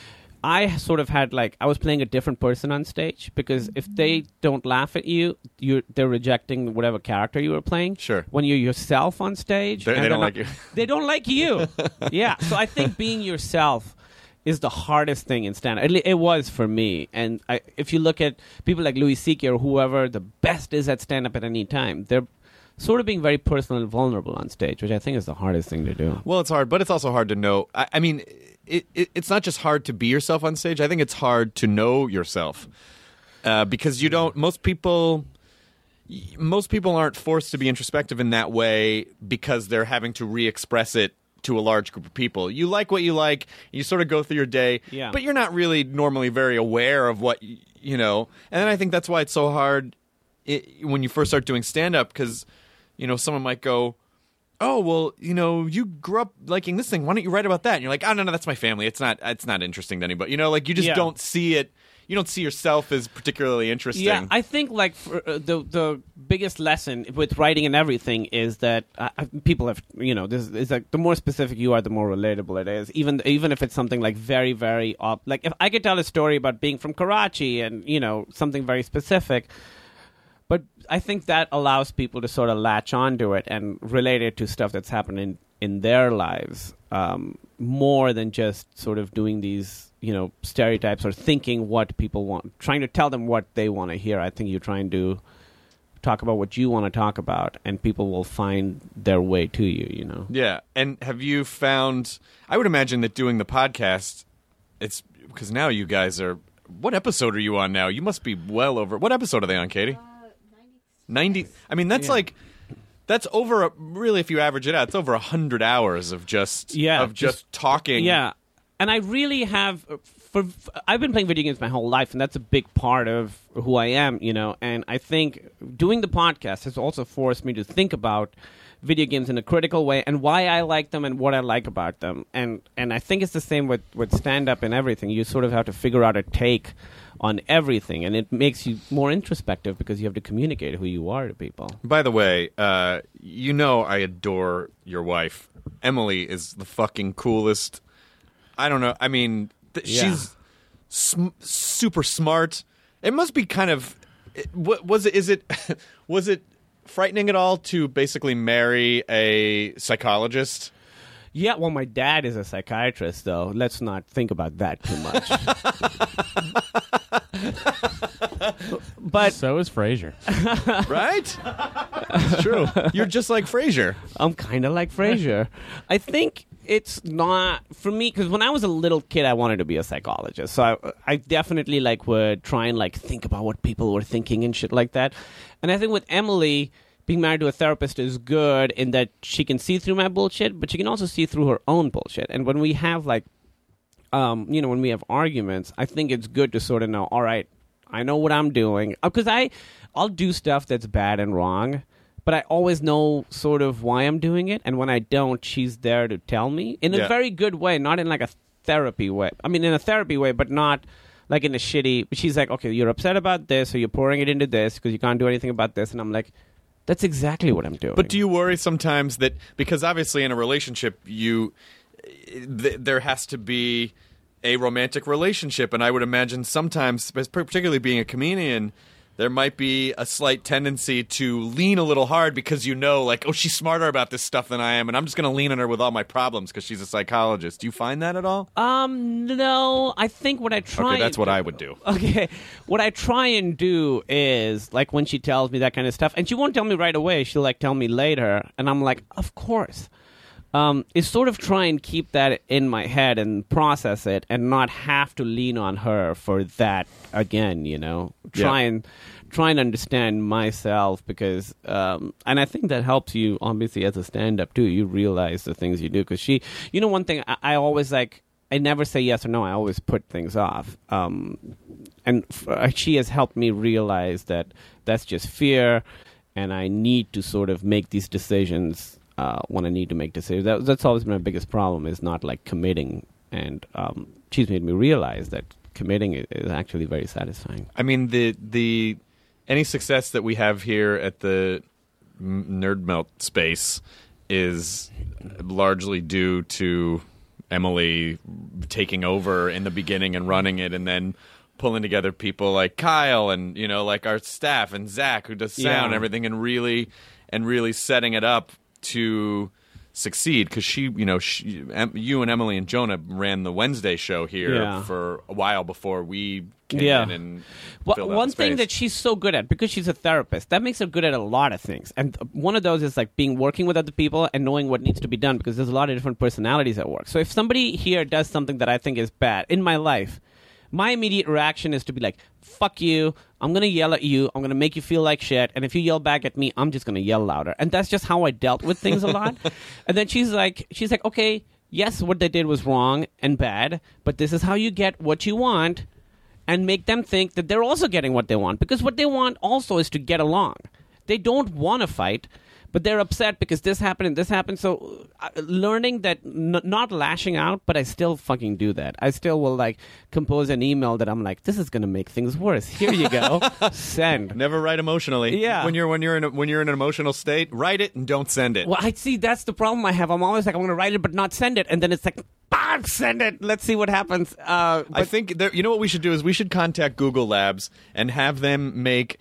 I sort of had like I was playing a different person on stage because if they don't laugh at you, you they're rejecting whatever character you were playing. Sure. When you're yourself on stage, They- and they they're don't not- like you. They don't like you. Yeah. So I think being yourself is the hardest thing in stand-up. It, it was for me. And I, if you look at people like Louis C K or whoever the best is at stand-up at any time, they're sort of being very personal and vulnerable on stage, which I think is the hardest thing to do. Well, it's hard, but it's also hard to know. I, I mean, it, it, it's not just hard to be yourself on stage. I think it's hard to know yourself uh, because you don't. Most people, most people aren't forced to be introspective in that way because they're having to re-express it to a large group of people. You like what you like. You sort of go through your day, Yeah. but you're not really normally very aware of what y- you know. And then I think that's why it's so hard it, when you first start doing stand-up because you know someone might go, oh, well, you know, you grew up liking this thing. Why don't you write about that? And you're like, oh, no, no, that's my family. It's not it's not interesting to anybody. You know, like you just Yeah. don't see it. You don't see yourself as particularly interesting. Yeah, I think like for, uh, the the biggest lesson with writing and everything is that uh, uh, people have you know this is like the more specific you are, the more relatable it is. Even even if it's something like very very op- like if I could tell a story about being from Karachi and you know something very specific. But I think that allows people to sort of latch onto it and relate it to stuff that's happening in their lives um, more than just sort of doing these, you know, stereotypes or thinking what people want, trying to tell them what they want to hear. I think you're trying to talk about what you want to talk about, and people will find their way to you, you know. Yeah. And have you found, I would imagine that doing the podcast, it's because now you guys are, what episode are you on now? You must be well over, what episode are they on, Katie? ninety. I mean, that's like, that's over, a, really, if you average it out, it's over one hundred hours of just, Yeah, of just, just- talking. Yeah, and I really have. For, for I've been playing video games my whole life, and that's a big part of who I am, you know. And I think doing the podcast has also forced me to think about video games in a critical way and why I like them and what I like about them. And and I think it's the same with with stand up and everything. You sort of have to figure out a take on everything, and it makes you more introspective because you have to communicate who you are to people. By the way, uh, you know I adore your wife. Emily is the fucking coolest. I don't know. I mean, th- Yeah. she's sm- super smart. It must be kind of. It, what was it? Is it? Was it frightening at all to basically marry a psychologist? Yeah, well, my dad is a psychiatrist, though. Let's not think about that too much. But So is Frasier. Right? It's true. You're just like Frasier. I'm kind of like Frasier. I think it's not for me because when I was a little kid, I wanted to be a psychologist. So I, I definitely like would try and like think about what people were thinking and shit like that. And I think with Emily, being married to a therapist is good in that she can see through my bullshit, but she can also see through her own bullshit. And when we have like, um, you know, when we have arguments, I think it's good to sort of know, all right, I know what I'm doing. Because I, I'll do stuff that's bad and wrong, but I always know sort of why I'm doing it. And when I don't, she's there to tell me in a Yeah. very good way, not in like a therapy way. I mean, in a therapy way, but not like in a shitty. She's like, okay, you're upset about this, so you're pouring it into this because you can't do anything about this. And I'm like, that's exactly what I'm doing. But do you worry sometimes that because obviously in a relationship you th- there has to be a romantic relationship, and I would imagine sometimes, particularly being a comedian, there might be a slight tendency to lean a little hard because you know, like, oh, she's smarter about this stuff than I am, and I'm just going to lean on her with all my problems because she's a psychologist. Do you find that at all? Um, no, I think what I try. Okay, that's and what do- I would do. Okay, what I try and do is like when she tells me that kind of stuff, and she won't tell me right away. She'll like tell me later, and I'm like, of course. um, is sort of try and keep that in my head and process it and not have to lean on her for that again, you know. Try Yeah. and try and understand myself because, um, and I think that helps you, obviously, as a stand-up, too. You realize the things you do. Because she, you know, one thing, I, I always, like, I never say yes or no. I always put things off. Um, and f- she has helped me realize that that's just fear, and I need to sort of make these decisions uh, when I need to make decisions. That, that's always been my biggest problem, is not, like, committing. And um, she's made me realize that committing is, is actually very satisfying. I mean, the the any success that we have here at the M- Nerd Melt space is largely due to Emily taking over in the beginning and running it, and then pulling together people like Kyle and, you know, like our staff and Zach, who does sound Yeah. and everything, and really and really setting it up to succeed. Because she, you know, she, em, you and Emily and Jonah ran the Wednesday show here Yeah. for a while before we came Yeah. in and Well, filled out one the thing space. that she's so good at, because she's a therapist, that makes her good at a lot of things. And one of those is like being working with other people and knowing what needs to be done, because there's a lot of different personalities at work. So if somebody here does something that I think is bad in my life, my immediate reaction is to be like, fuck you, I'm going to yell at you, I'm going to make you feel like shit, and if you yell back at me, I'm just going to yell louder. And that's just how I dealt with things a lot. And then she's like, she's like, okay, yes, what they did was wrong and bad, but this is how you get what you want, and make them think that they're also getting what they want. Because what they want also is to get along. They don't want to fight, but they're upset because this happened and this happened. So uh, learning that, n- not lashing out, but I still fucking do that. I still will, like, compose an email that I'm like, this is going to make things worse. Here you go. Send. Never write emotionally. Yeah. When you're when you're in a, when you're in an emotional state, write it and don't send it. Well, I see that's the problem I have. I'm always like, I'm going to write it but not send it. And then it's like, ah, send it. Let's see what happens. Uh, I but- think there, you know what we should do is we should contact Google Labs and have them make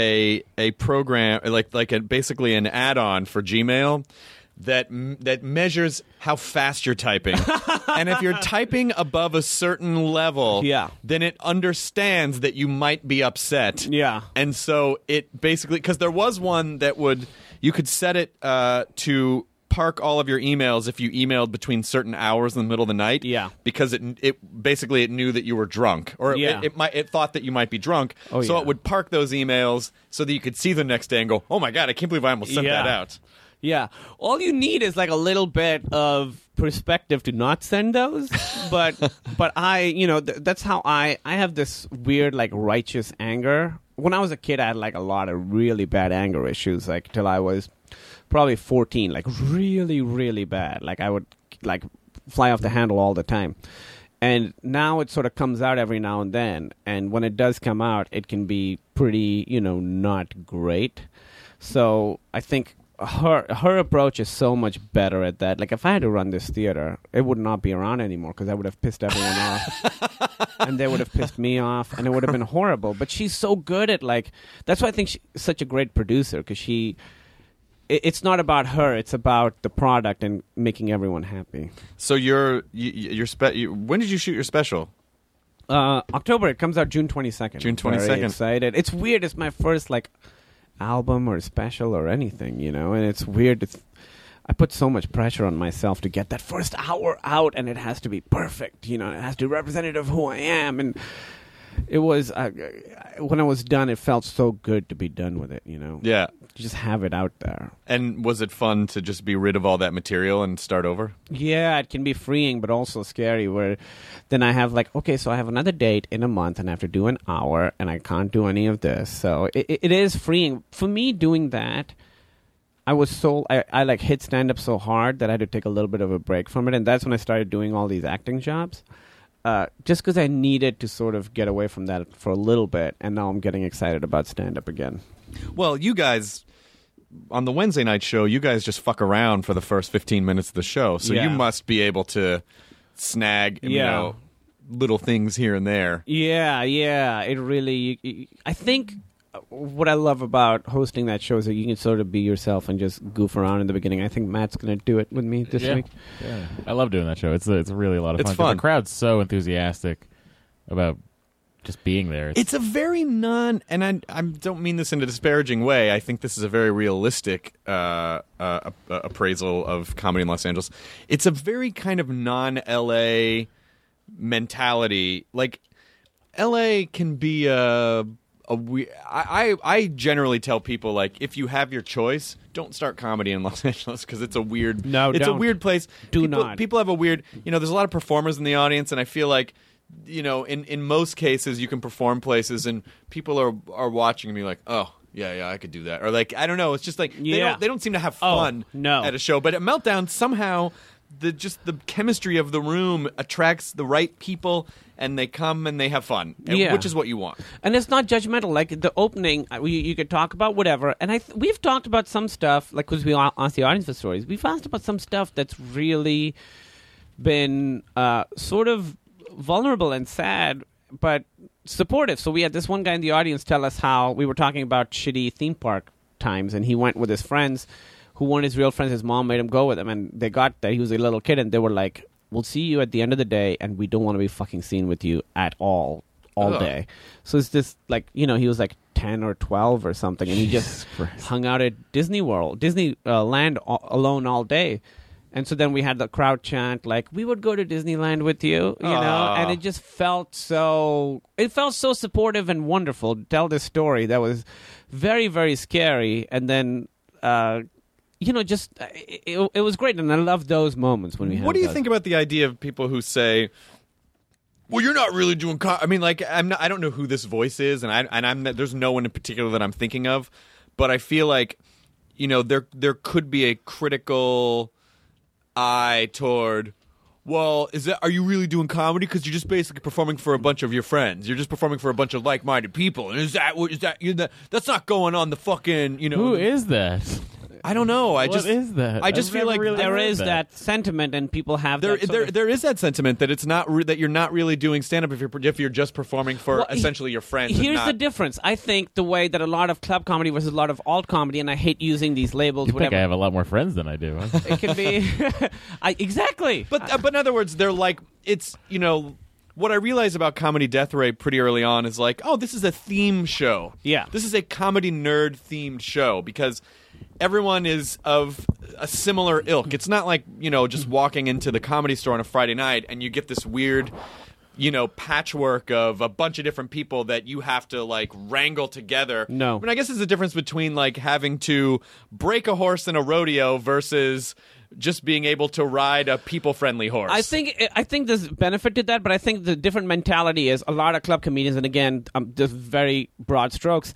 a a program like like a, basically an add-on for Gmail that m- that measures how fast you're typing. And if you're typing above a certain level, Yeah. then it understands that you might be upset. Yeah. And so it basically, because there was one that would, you could set it uh, to park all of your emails if you emailed between certain hours in the middle of the night. Yeah. Because it it basically it knew that you were drunk, or it, Yeah. it, it might it thought that you might be drunk. Oh, so yeah. it would park those emails so that you could see the next day and go, oh my god, I can't believe I almost sent Yeah. that out. Yeah. All you need is like a little bit of perspective to not send those. But but I, you know, th- that's how I I have this weird like righteous anger. When I was a kid, I had like a lot of really bad anger issues, like till I was probably fourteen, like really really bad. Like I would like fly off the handle all the time. And now it sort of comes out every now and then. And when it does come out, it can be pretty, you know, not great. So I think her her approach is so much better at that. Like if I had to run this theater, it would not be around anymore because I would have pissed everyone off, and they would have pissed me off, and it would have been horrible. But she's so good at like that's why I think she's such a great producer, because she. it- It's not about her; it's about the product and making everyone happy. So you're you, you're spe- you, when did you shoot your special? Uh, October. It comes out June twenty-second. June Very twenty-second. excited. It's weird. It's my first like album or special or anything, you know, and it's weird. It's, I put so much pressure on myself to get that first hour out, and it has to be perfect, you know. It has to be representative of who I am, and it was uh, when I was done, it felt so good to be done with it, you know. Yeah. Just have it out there. And was it fun to just be rid of all that material and start over? Yeah, it can be freeing, but also scary, where then I have like, okay, so I have another date in a month and I have to do an hour and I can't do any of this. So it, it, it is freeing. For me, doing that, I was so, I, I like hit stand-up so hard that I had to take a little bit of a break from it. And that's when I started doing all these acting jobs. Uh, just because I needed to sort of get away from that for a little bit. And now I'm getting excited about stand-up again. Well, you guys, on the Wednesday night show, you guys just fuck around for the first fifteen minutes of the show. So Yeah. you must be able to snag, you Yeah. know, little things here and there. Yeah, yeah. It really. I think what I love about hosting that show is that you can sort of be yourself and just goof around in the beginning. I think Matt's going to do it with me this yeah. week. Yeah. I love doing that show. It's a, it's really a lot of It's fun. 'cause fun. The crowd's so enthusiastic about just being there. It's, It's a very non, and I, I don't mean this in a disparaging way. I think this is a very realistic uh, uh, uh, appraisal of comedy in Los Angeles. It's a very kind of non-L A mentality. Like, L A can be a, a we- I, I I generally tell people, like, if you have your choice, don't start comedy in Los Angeles because it's a weird. No, it's don't. a weird place. Do people, not. People have a weird. You know, there's a lot of performers in the audience, and I feel like, you know, in, in most cases, you can perform places, and people are are watching me like, oh, yeah, yeah, I could do that, or like, I don't know. It's just like they Yeah. don't they don't seem to have Oh, fun no. at a show, but at Meltdown somehow the just the chemistry of the room attracts the right people, and they come and they have fun, and- Yeah. which is what you want. And it's not judgmental. Like the opening, uh, we, you could talk about whatever. And I th- we've talked about some stuff, like because we a- asked the audience for stories. We've asked about some stuff that's really been uh, sort of vulnerable and sad, but supportive. So we had this one guy in the audience tell us how we were talking about shitty theme park times, and he went with his friends who weren't his real friends. His mom made him go with them, and they got there. He was a little kid, and they were like, we'll see you at the end of the day, and we don't want to be fucking seen with you at all, all Ugh. day. So it's this, like, you know, he was like ten or twelve or something, and he just hung out at Disney World, Disney uh, Land a- alone all day. And so then we had the crowd chant, like, we would go to Disneyland with you, you know? Aw. And it just felt so, it felt so supportive and wonderful to tell this story that was very, very scary. And then, uh, you know, just, uh, it, it was great. And I love those moments when we have What do you those. think about the idea of people who say, well, you're not really doing co-. I mean, like, I'm not, I don't know who this voice is, and I and I'm not, there's no one in particular that I'm thinking of, but I feel like, you know, there there could be a critical eye toward, well, is that, are you really doing comedy? Because you're just basically performing for a bunch of your friends. You're just performing for a bunch of like-minded people. And is that what is that? You that's not going on the fucking, you know. Who is that? I don't know. I What just is that? I just I've feel never like really There heard is that. that sentiment, and people have There, that sort there, of- there is that sentiment that it's not re- that you're not really doing stand up if you're if you're just performing for Well, he- essentially your friends. and Here's not, the difference. I think the way that a lot of club comedy versus a lot of alt comedy, and I hate using these labels, You think whatever. I have a lot more friends than I do? Huh? It can be I, exactly. But uh, but in other words, they're like it's you know what I realized about Comedy Death Ray pretty early on is like, oh, this is a theme show. Yeah. This is a comedy nerd themed show because everyone is of a similar ilk. It's not like, you know, just walking into the Comedy Store on a Friday night and you get this weird, you know, patchwork of a bunch of different people that you have to like wrangle together. No. I mean, I guess there's a difference between like having to break a horse in a rodeo versus just being able to ride a people-friendly horse. I think I think there's benefit to that, but I think the different mentality is a lot of club comedians, and again, um, just very broad strokes.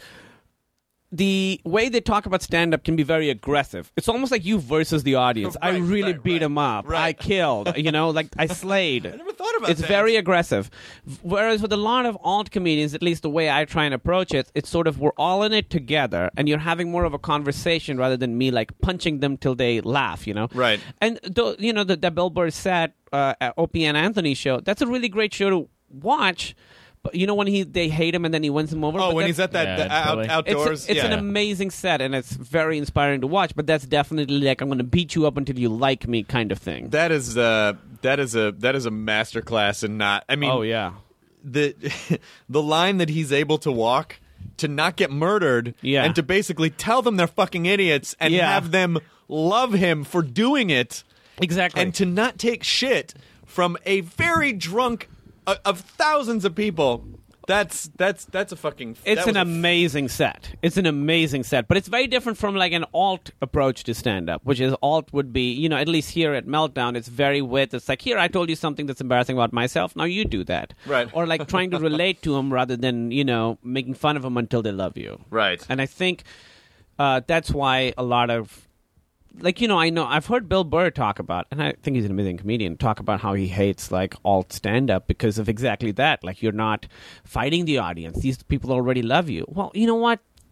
The way they talk about stand-up can be very aggressive. It's almost like you versus the audience. I Right, really right, beat right, him up. I right. killed. You know, like I slayed. I never thought about It's that. very aggressive. Whereas with a lot of alt comedians, at least the way I try and approach it, it's sort of we're all in it together, and you're having more of a conversation rather than me like punching them till they laugh. You know, Right. And the, you know the, the Bill Burr set uh, at Opie and Anthony show. That's a really great show to watch. But you know when he they hate him and then he wins them over. Oh, But when that's- he's at that Yeah, the out, totally. outdoors. it's, a- it's yeah. an amazing set, and it's very inspiring to watch. But that's definitely like I'm going to beat you up until you like me kind of thing. That is uh, that is a that is a masterclass in not. I mean, Oh yeah. the the line that he's able to walk to not get murdered, Yeah. and to basically tell them they're fucking idiots and Yeah. have them love him for doing it, Exactly. and to not take shit from a very drunk uh, of thousands of people. That's that's that's a fucking. It's that was an a- amazing set. It's an amazing set, but it's very different from like an alt approach to stand-up, which is alt would be, you know, at least here at Meltdown, it's very wit. It's like, here, I told you something that's embarrassing about myself. Now you do that. Right. Or like trying to relate to them rather than, you know, making fun of them until they love you. Right. And I think uh, that's why a lot of, like, you know, I know I've heard Bill Burr talk about, and I think he's an amazing comedian, talk about how he hates like alt stand-up because of exactly that. Like, you're not fighting the audience; these people already love you. Well, you know what?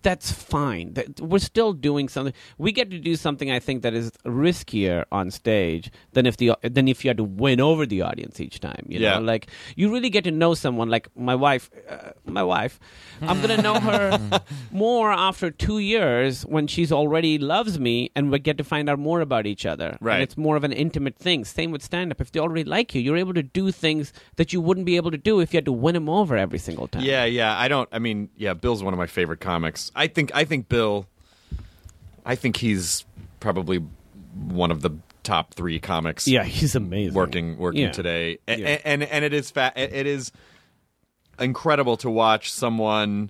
that's fine. That, we're still doing something. We get to do something, I think, that is riskier on stage than if the than if you had to win over the audience each time. You Yeah. know, like you really get to know someone. Like my wife, uh, my wife, I'm gonna know her more after two years when she's already loves me, and we get to find out more about each other. Right. And it's more of an intimate thing. Same with stand-up. If they already like you, you're able to do things that you wouldn't be able to do if you had to win them over every single time. Yeah, yeah. I don't. I mean, yeah. Bill's one of my favorite comics. I think. I think Bill. I think he's probably one of the top three comics. Yeah, he's amazing. Working, working Yeah. today, A- Yeah. and and it is fa- it is incredible to watch someone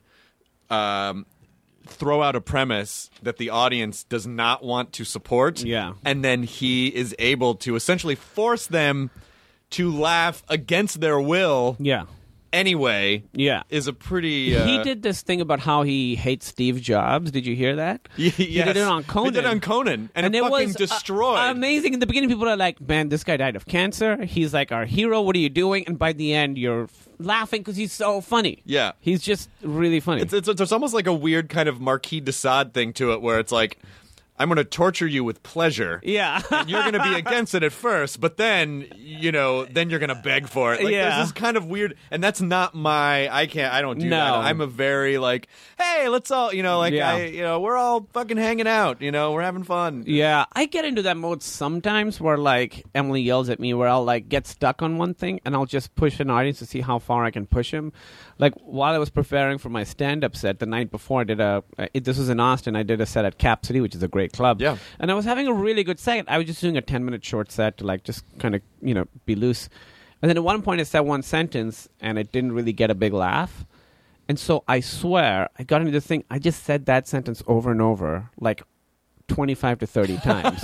um, throw out a premise that the audience does not want to support. Yeah. and then he is able to essentially force them to laugh against their will. Yeah. Anyway, Yeah. is a pretty. Uh, He did this thing about how he hates Steve Jobs. Did you hear that? He He did it on Conan. He did it on Conan, and, And it it fucking was uh, destroyed. amazing. In the beginning, people are like, "Man, this guy died of cancer. He's like our hero. What are you doing?" And by the end, you're f- laughing because he's so funny. Yeah. he's just really funny. It's, it's it's almost like a weird kind of Marquis de Sade thing to it, where it's like, I'm going to torture you with pleasure. yeah, And you're going to be against it at first, but then, you know, then you're going to beg for it. Like, Yeah. There's this kind of weird, and that's not my, I can't, I don't do No. that. I'm a very, like, hey, let's all, you know, like, Yeah. I, you know, we're all fucking hanging out, you know, we're having fun. yeah. I get into that mode sometimes where like Emily yells at me, where I'll like get stuck on one thing and I'll just push an audience to see how far I can push him. Like while I was preparing for my stand-up set the night before, I did a. Uh, it, this was in Austin. I did a set at Cap City, which is a great club. Yeah. And I was having a really good set. I was just doing a ten-minute short set to like just kind of you know be loose. And then at one point, I said one sentence, and it didn't really get a big laugh. And so I swear, I got into this thing. I just said that sentence over and over, like twenty-five to thirty times,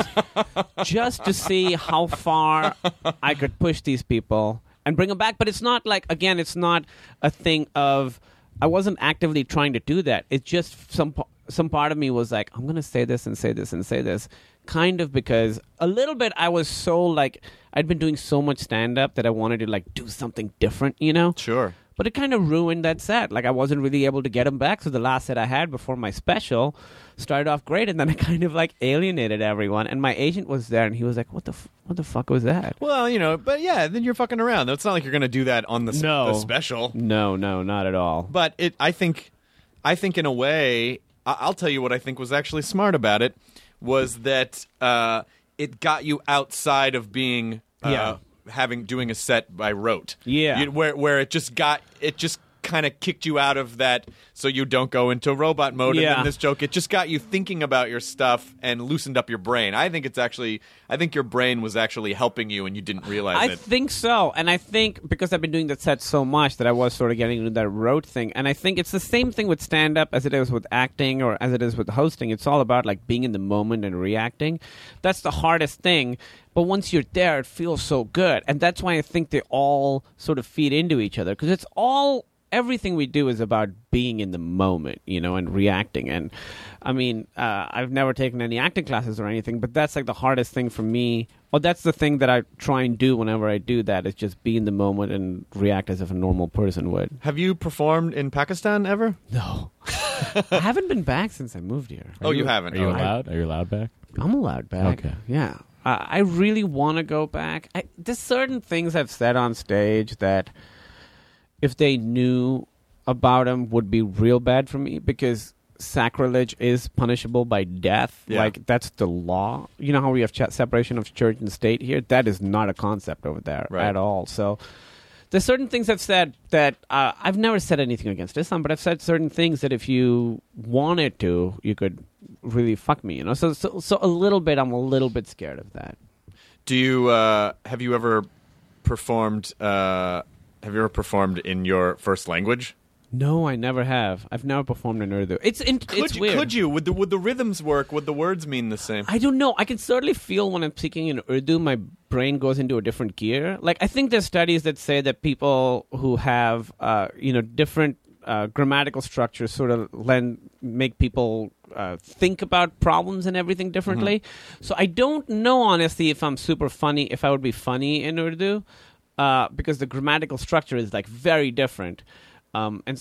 just to see how far I could push these people and bring them back. But it's not like, again, it's not a thing of, I wasn't actively trying to do that. It's just some pa- some part of me was like, I'm going to say this and say this and say this, kind of because a little bit I was so like, I'd been doing so much stand-up that I wanted to like do something different, you know? Sure. But it kind of ruined that set. Like I wasn't really able to get them back. So the last set I had before my special started off great, and then I kind of like alienated everyone. And my agent was there, and he was like, "What the f- what the fuck was that?" Well, you know, but yeah, then you're fucking around. It's not like you're going to do that on the, s- No. the special. No, no, not at all. But it, I think, I think in a way, I- I'll tell you what I think was actually smart about it was that uh, it got you outside of being, uh, Yeah. having doing a set by rote. Yeah. You- where where it just got it just kind of kicked you out of that, so you don't go into robot mode. And Yeah. then this joke, it just got you thinking about your stuff and loosened up your brain. I think it's actually, I think your brain was actually helping you, and you didn't realize I it. think so. And I think because I've been doing that set so much that I was sort of getting into that rote thing. And I think it's the same thing with stand-up as it is with acting or as it is with hosting. It's all about like being in the moment and reacting. That's the hardest thing. But once you're there, it feels so good. And that's why I think they all sort of feed into each other. Because it's all, everything we do is about being in the moment, you know, and reacting. And I mean, uh, I've never taken any acting classes or anything, but that's like the hardest thing for me. Or that's the thing that I try and do whenever I do that, is just be in the moment and react as if a normal person would. Have you performed in Pakistan ever? No. I haven't been back since I moved here. Oh, you haven't. Are you Oh. allowed? Are you allowed back? I'm allowed back. Okay. Yeah. Uh, I really want to go back. I, there's certain things I've said on stage that if they knew about them would be real bad for me, because sacrilege is punishable by death. Yeah. Like, that's the law. You know how we have ch- separation of church and state here? That is not a concept over there Right. at all. So there's certain things I've said that uh, I've never said anything against Islam, but I've said certain things that if you wanted to, you could really fuck me, you know? So, so, so a little bit, I'm a little bit scared of that. Do you uh, have you ever performed? Uh, have you ever performed in your first language? No, I never have. I've never performed in Urdu. It's in, Could it's you, weird. Could you? Would the would the rhythms work? Would the words mean the same? I don't know. I can certainly feel when I'm speaking in Urdu, my brain goes into a different gear. Like, I think there's studies that say that people who have, uh, you know, different uh, grammatical structures sort of lend make people uh, think about problems and everything differently. Mm-hmm. So I don't know, honestly, if I'm super funny, if I would be funny in Urdu, uh, because the grammatical structure is like very different. Um, and uh,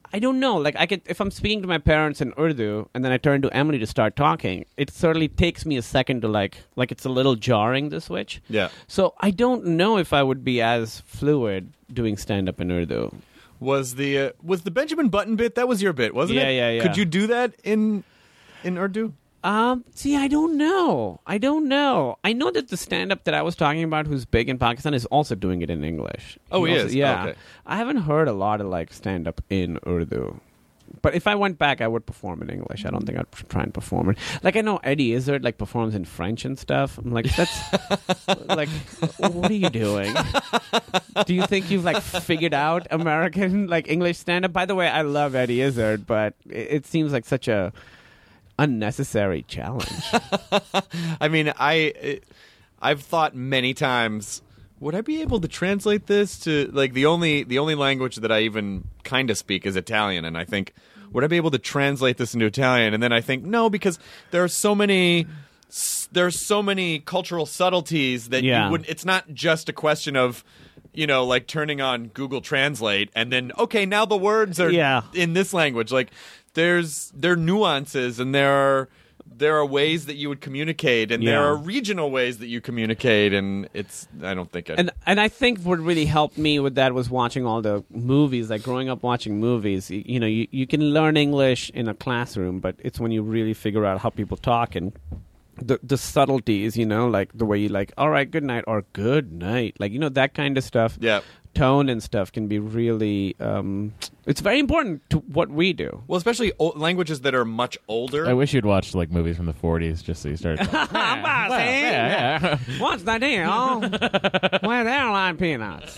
I don't know. Like I could, if I'm speaking to my parents in Urdu and then I turn to Emily to start talking, it certainly takes me a second to like, like it's a little jarring, the switch. Yeah. So I don't know if I would be as fluid doing stand-up in Urdu. Was the uh, was the Benjamin Button bit? That was your bit, wasn't Yeah, it? yeah, yeah. Could you do that in in Urdu? Um, see, I don't know. I don't know. I know that the stand-up that I was talking about, who's big in Pakistan, is also doing it in English. Oh, he also- is? Yeah. Okay. I haven't heard a lot of like stand-up in Urdu. But if I went back, I would perform in English. I don't think I'd try and perform it. Like I know Eddie Izzard like performs in French and stuff. I'm like, that's like, what are you doing? Do you think you've like figured out American like English stand-up? By the way, I love Eddie Izzard, but it, it seems like such a unnecessary challenge. I mean, I I've thought many times, would I be able to translate this to like the only the only language that I even kind of speak is Italian, and I think, would I be able to translate this into Italian? And then I think no, because there are so many there are so many cultural subtleties that Yeah. you would. It's not just a question of, you know, like turning on Google Translate and then okay, now the words are Yeah. in this language. Like there's there are nuances and there are there are ways that you would communicate and there Yeah. are regional ways that you communicate, and it's I don't think I And and I think what really helped me with that was watching all the movies, like growing up watching movies. You, you know, you, you can learn English in a classroom, but it's when you really figure out how people talk and the the subtleties, you know, like the way you like, all right, good night or good night. Like, you know, that kind of stuff. Yeah. Tone and stuff can be really, um, it's very important to what we do. Well, especially o- languages that are much older. I wish you'd watched like movies from the forties just so you started. talking. Well, yeah, yeah. What's the deal with airline peanuts?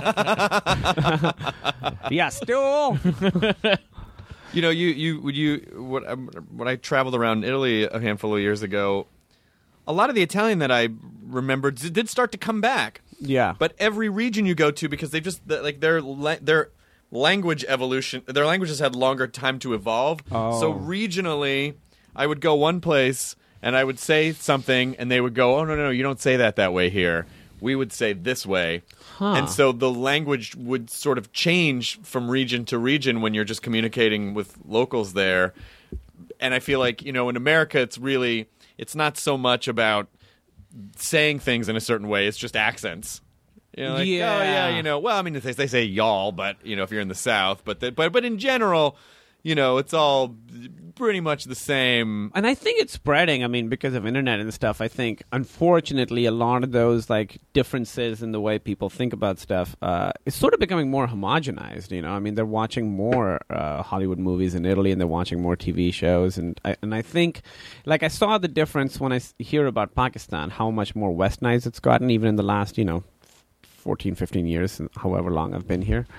Yeah, stool. You know, you you would you what um, when I traveled around Italy a handful of years ago, a lot of the Italian that I remembered d- did start to come back. Yeah. But every region you go to, because they just the- like their la- their language evolution, their languages had longer time to evolve. Oh. So regionally, I would go one place and I would say something, and they would go, "Oh no, no, no, you don't say that that way here. We would say this way." Huh. And so the language would sort of change from region to region when you're just communicating with locals there. And I feel like, you know, in America, it's really, it's not so much about saying things in a certain way. It's just accents. You know, like, Yeah. oh, yeah, you know, well, I mean, they, they say y'all, but, you know, if you're in the South. But, the, but, but in general, you know, it's all pretty much the same. And I think it's spreading. I mean, because of internet and stuff, I think, unfortunately, a lot of those, like, differences in the way people think about stuff uh, is sort of becoming more homogenized, you know? I mean, they're watching more uh, Hollywood movies in Italy, and they're watching more T V shows. And I, and I think, like, I saw the difference when I s- hear about Pakistan, how much more westernized it's gotten, even in the last, you know, fourteen, fifteen years, however long I've been here.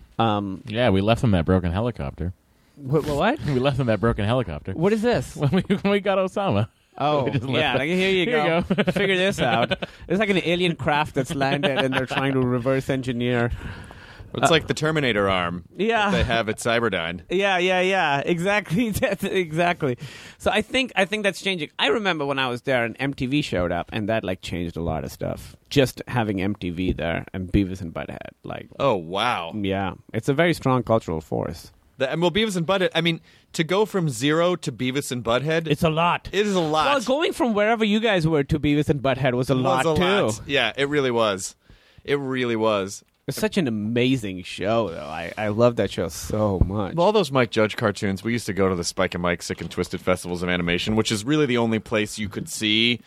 Um, Yeah, we left them that broken helicopter. what? What? We left them that broken helicopter. What is this? When we, when we got Osama. Oh, We just left yeah. it. Like, here you Here go. you go. Figure this out. It's like an alien craft that's landed, and they're trying to reverse engineer. It's like the Terminator arm Yeah. that they have at Cyberdyne. Yeah, yeah, yeah. Exactly. That's- exactly. So I think I think that's changing. I remember when I was there, and M T V showed up, and that like changed a lot of stuff. Just having M T V there and Beavis and Butthead, like, Oh, wow. yeah, it's a very strong cultural force. The, and well, Beavis and Butthead, I mean, to go from zero to Beavis and Butthead, It's a lot. it is a lot. Well, going from wherever you guys were to Beavis and Butthead was a lot was a too. lot. Yeah, it really was. It really was. It's such an amazing show, though. I, I love that show so much. Well, all those Mike Judge cartoons, we used to go to the Spike and Mike Sick and Twisted Festivals of Animation, which is really the only place you could see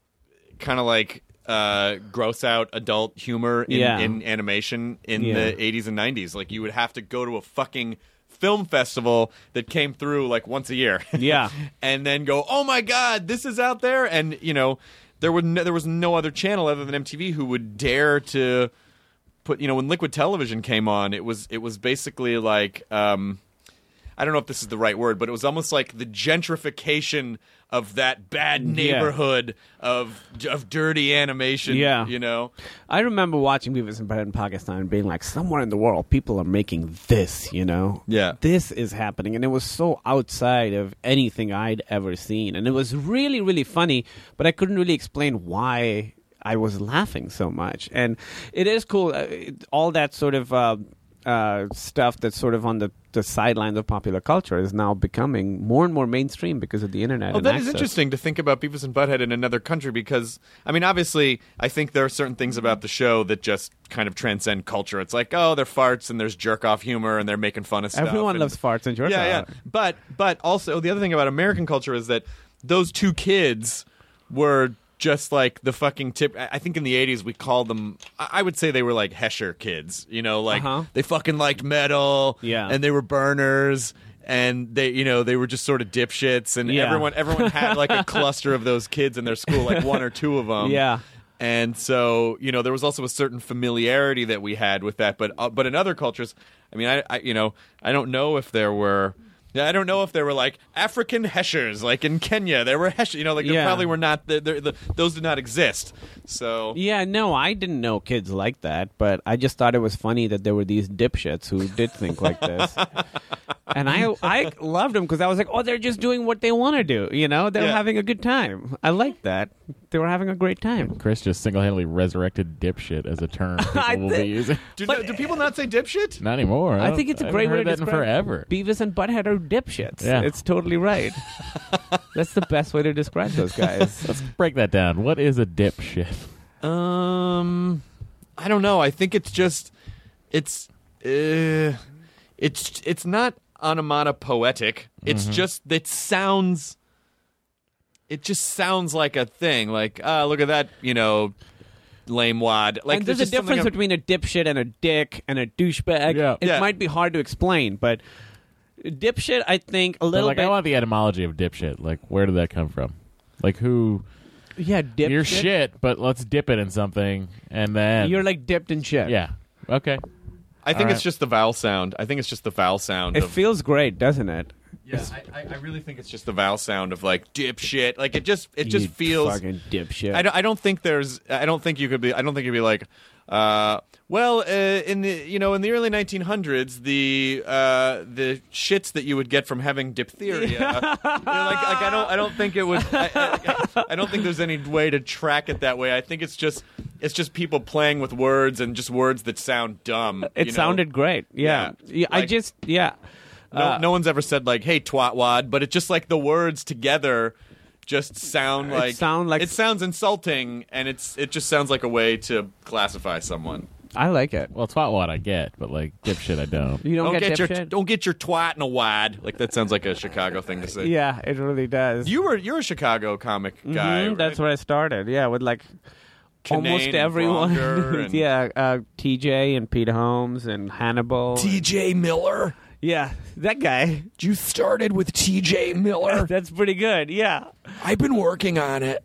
kind of like uh, gross out adult humor in, Yeah. in animation in Yeah. the eighties and nineties. Like, you would have to go to a fucking film festival that came through like once a year. Yeah. And then go, oh my God, this is out there. And, you know, there, would no, there was no other channel other than M T V who would dare to put, you know, when Liquid Television came on, it was it was basically like, um, I don't know if this is the right word, but it was almost like the gentrification of that bad neighborhood of of dirty animation. Yeah. You know? I remember watching Beavis and Butthead in Pakistan and being like, somewhere in the world, people are making this, you know? Yeah. This is happening. And it was so outside of anything I'd ever seen. And it was really, really funny, but I couldn't really explain why I was laughing so much. And it is cool. Uh, it- all that sort of... Uh, uh, stuff that's sort of on the, the sidelines of popular culture is now becoming more and more mainstream because of the internet. Oh, and that access. is interesting to think about Beavis and Butthead in another country because, I mean, obviously, I think there are certain things about the show that just kind of transcend culture. It's like, oh, they're farts and there's jerk-off humor and they're making fun of stuff. Everyone and, loves farts and jerk Yeah, off. yeah. But, but also, the other thing about American culture is that those two kids were just like the fucking tip. I think in the eighties we called them, I would say they were like Hesher kids. You know, like Uh-huh. they fucking liked metal Yeah. and they were burners. And they, you know, they were just sort of dipshits, and Yeah. everyone, everyone had like a cluster of those kids in their school, like one or two of them. Yeah. And so, you know, there was also a certain familiarity that we had with that. But, uh, but in other cultures, I mean, I, I, you know, I don't know if there were. Yeah, I don't know if there were like African Heshers, like in Kenya. There were Heshers, you know, like there Yeah. probably were not. The, the, the, those did not exist. So Yeah, no, I didn't know kids like that, but I just thought it was funny that there were these dipshits who did think like this. And I I loved them because I was like, oh, they're just doing what they want to do. You know, they're Yeah. having a good time. I like that. They were having a great time. Chris just single-handedly resurrected dipshit as a term people I will be think- using. do, But- do people not say dipshit? Not anymore. I don't- think it's a I great way haven't to heard that in describe forever. Beavis and Butthead are dipshits. Yeah. It's totally right. That's the best way to describe those guys. Let's break that down. What is a dipshit? Um, I don't know. I think it's just, it's, uh, it's, it's not onomatopoetic. It's Mm-hmm. just it sounds. It just sounds like a thing. Like, ah, look at that, you know, lame wad. Like, and there's a just something difference I'm- between a dipshit and a dick and a douchebag. Yeah. It Yeah. might be hard to explain, but dipshit, I think, a But, little like, bit. I want the etymology of dipshit. Like, where did that come from? Like, who? yeah, dipshit. You're shit, but let's dip it in something, and then You're like dipped in shit. yeah, okay. I think All it's right. just the vowel sound. I think it's just the vowel sound. It of, feels great, doesn't it? yeah, I, I, I really think it's just the vowel sound of like dipshit. Like it just, it just You feels. fucking dipshit. I don't, I don't think there's. I don't think you could be. I don't think you'd be like. Uh, well, uh, in the you know in the early nineteen hundreds, the uh, the shits that you would get from having diphtheria. you know, like, like I don't I don't think it would. I, I, I don't think there's any way to track it that way. I think it's just it's just people playing with words and just words that sound dumb. it you know? sounded great. Yeah, Yeah. Yeah, I Like- just yeah. No, Uh, no one's ever said like, "Hey, twat wad," but it's just like the words together just sound It like sound like- it sounds insulting, and it's it just sounds like a way to classify someone. I like it. Well, twat wad I get, but like dipshit I don't. You don't, Don't get, get your dipshit? don't get your twat in a wad. Like that sounds like a Chicago thing to say. Yeah, it really does. You were you're a Chicago comic guy. Mhm, right? That's where I started. Yeah, with like Kinane almost and everyone. Bronger and- yeah, uh, T J and Pete Holmes and Hannibal. T J Miller. yeah, that guy. You started with T J Miller. That's pretty good. Yeah. I've been working on it.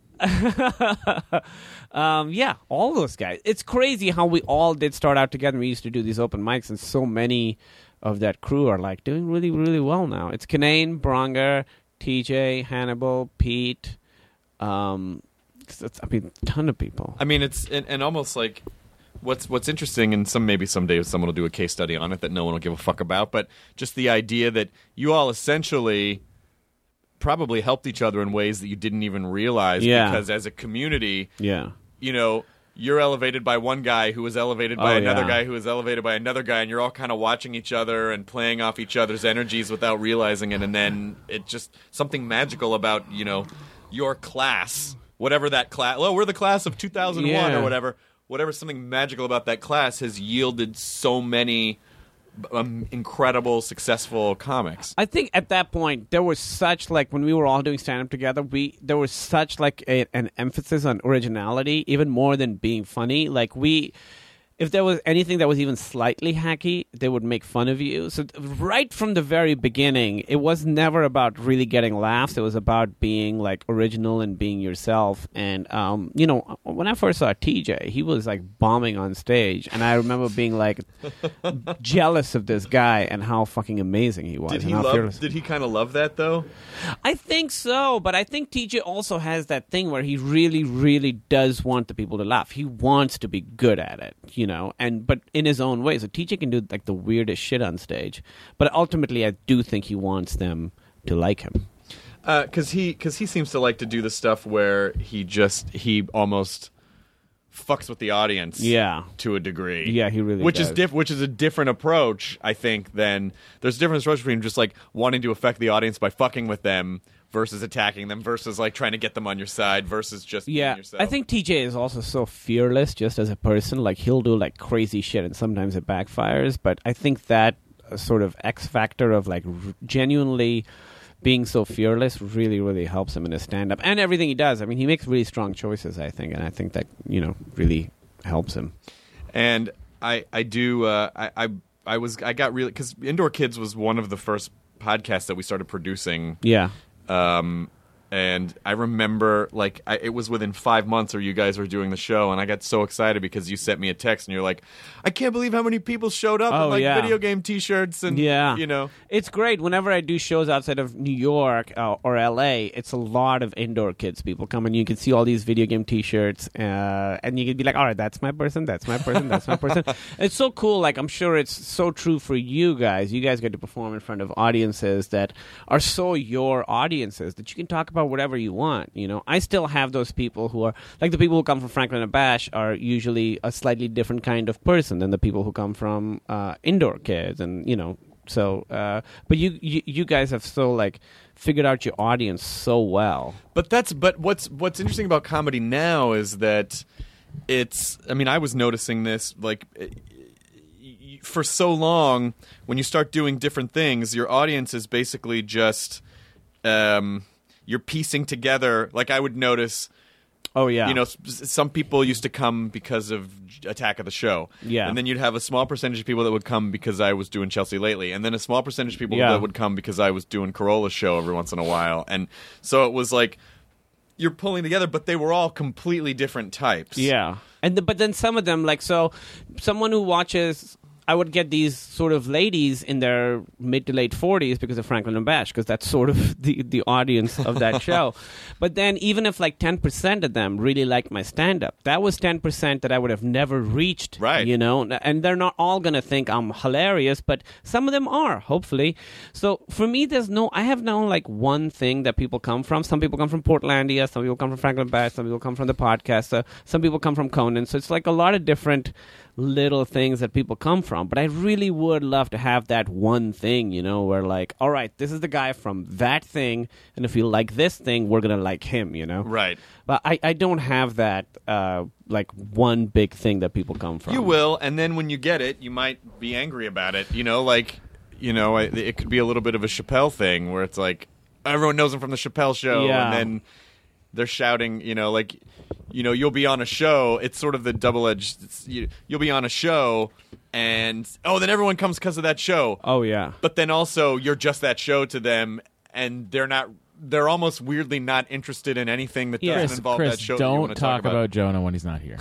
Um, yeah, all those guys. It's crazy how we all did start out together. We used to do these open mics, and so many of that crew are like doing really, really well now. It's Kinane, Bronger, T J, Hannibal, Pete. Um, it's, it's, I mean, a ton of people. I mean, it's and, and almost like what's what's interesting, and some maybe someday someone will do a case study on it that no one will give a fuck about. But just the idea that you all essentially probably helped each other in ways that you didn't even realize. Yeah. Because as a community, Yeah. you know, you're elevated by one guy who was elevated by Oh, another yeah. guy who was elevated by another guy, and you're all kind of watching each other and playing off each other's energies without realizing it, and then it just something magical about, you know, your class, whatever that class. Well, we're the class of two thousand one Yeah. or whatever. Whatever, something magical about that class has yielded so many um, incredible, successful comics. I think at that point there was such like when we were all doing stand up together, we there was such like a, an emphasis on originality, even more than being funny. Like we, if there was anything that was even slightly hacky, they would make fun of you. So th- right from the very beginning, it was never about really getting laughs. It was about being like original and being yourself. And um, you know, when I first saw T J, he was like bombing on stage, and I remember being like jealous of this guy and how fucking amazing he was. Did and he how love? fearless- Did he kind of love that though? I think so, but I think T J also has that thing where he really, really does want the people to laugh. He wants to be good at it, you know, and but in his own way. So T J can do like the weirdest shit on stage, but ultimately, I do think he wants them to like him. Because he, because he seems to like to do the stuff where he just he almost fucks with the audience. Yeah. To a degree. Yeah, he really which does. is diff- which is a different approach, I think, than there's a difference between just like wanting to affect the audience by fucking with them versus attacking them versus like trying to get them on your side versus just Yeah, being yourself. I think T J is also so fearless just as a person. Like, he'll do like crazy shit and sometimes it backfires. But I think that uh, sort of X factor of like r- genuinely being so fearless really, really helps him in his stand-up and everything he does. I mean, he makes really strong choices, I think, and I think that, you know, really helps him. And I, I do, uh, I, I, I was, I got really, because Indoor Kids was one of the first podcasts that we started producing. Yeah. Um, and I remember, like, I, it was within five months or you guys were doing the show, and I got so excited because you sent me a text, and you're like, I can't believe how many people showed up Oh, in, like, yeah. video game T-shirts, and, Yeah. you know. It's great. Whenever I do shows outside of New York uh, or L A, it's a lot of Indoor Kids people come, and you can see all these video game T-shirts, uh, and you can be like, all right, that's my person, that's my person, that's my person. It's so cool. Like, I'm sure it's so true for you guys. You guys get to perform in front of audiences that are so your audiences that you can talk about whatever you want. You know, I still have those people who are like the people who come from Franklin and Bash are usually a slightly different kind of person than the people who come from uh, Indoor Kids, and you know. So, uh, but you, you you guys have so like figured out your audience so well. But that's but what's what's interesting about comedy now is that it's. I mean, I was noticing this like for so long. When you start doing different things, your audience is basically just um, you're piecing together. Like I would notice. Oh yeah, You know, s- some people used to come because of Attack of the Show. Yeah. And then you'd have a small percentage of people that would come because I was doing Chelsea Lately. And then a small percentage of people Yeah. that would come because I was doing Corolla's show every once in a while. And so it was like, you're pulling together, but they were all completely different types. Yeah, and the, but then some of them, like, so someone who watches, I would get these sort of ladies in their mid to late forties because of Franklin and Bash, because that's sort of the, the audience of that show. But then even if like ten percent of them really liked my stand-up, that was ten percent that I would have never reached, Right. you know? And they're not all going to think I'm hilarious, but some of them are, hopefully. So for me, there's no, I have no like one thing that people come from. Some people come from Portlandia, some people come from Franklin and Bash, some people come from the podcast, uh, some people come from Conan. So it's like a lot of different little things that people come from, but I really would love to have that one thing, you know, where like, all right, this is the guy from that thing, and if you like this thing, we're gonna like him, you know. Right. But I, I don't have that uh, like one big thing that people come from. You will, and then when you get it, you might be angry about it. You know, like, you know, it, it could be a little bit of a Chappelle thing where it's like, everyone knows him from the Chappelle show, Yeah. and then they're shouting, you know, like, you know, you'll be on a show. It's sort of the double-edged. it's- You, you'll be on a show, and oh, then everyone comes because of that show. Oh yeah. But then also, you're just that show to them, and they're not. They're almost weirdly not interested in anything that Yeah. doesn't Chris, involve Chris that show. that you don't wanna talk about. about Jonah when he's not here.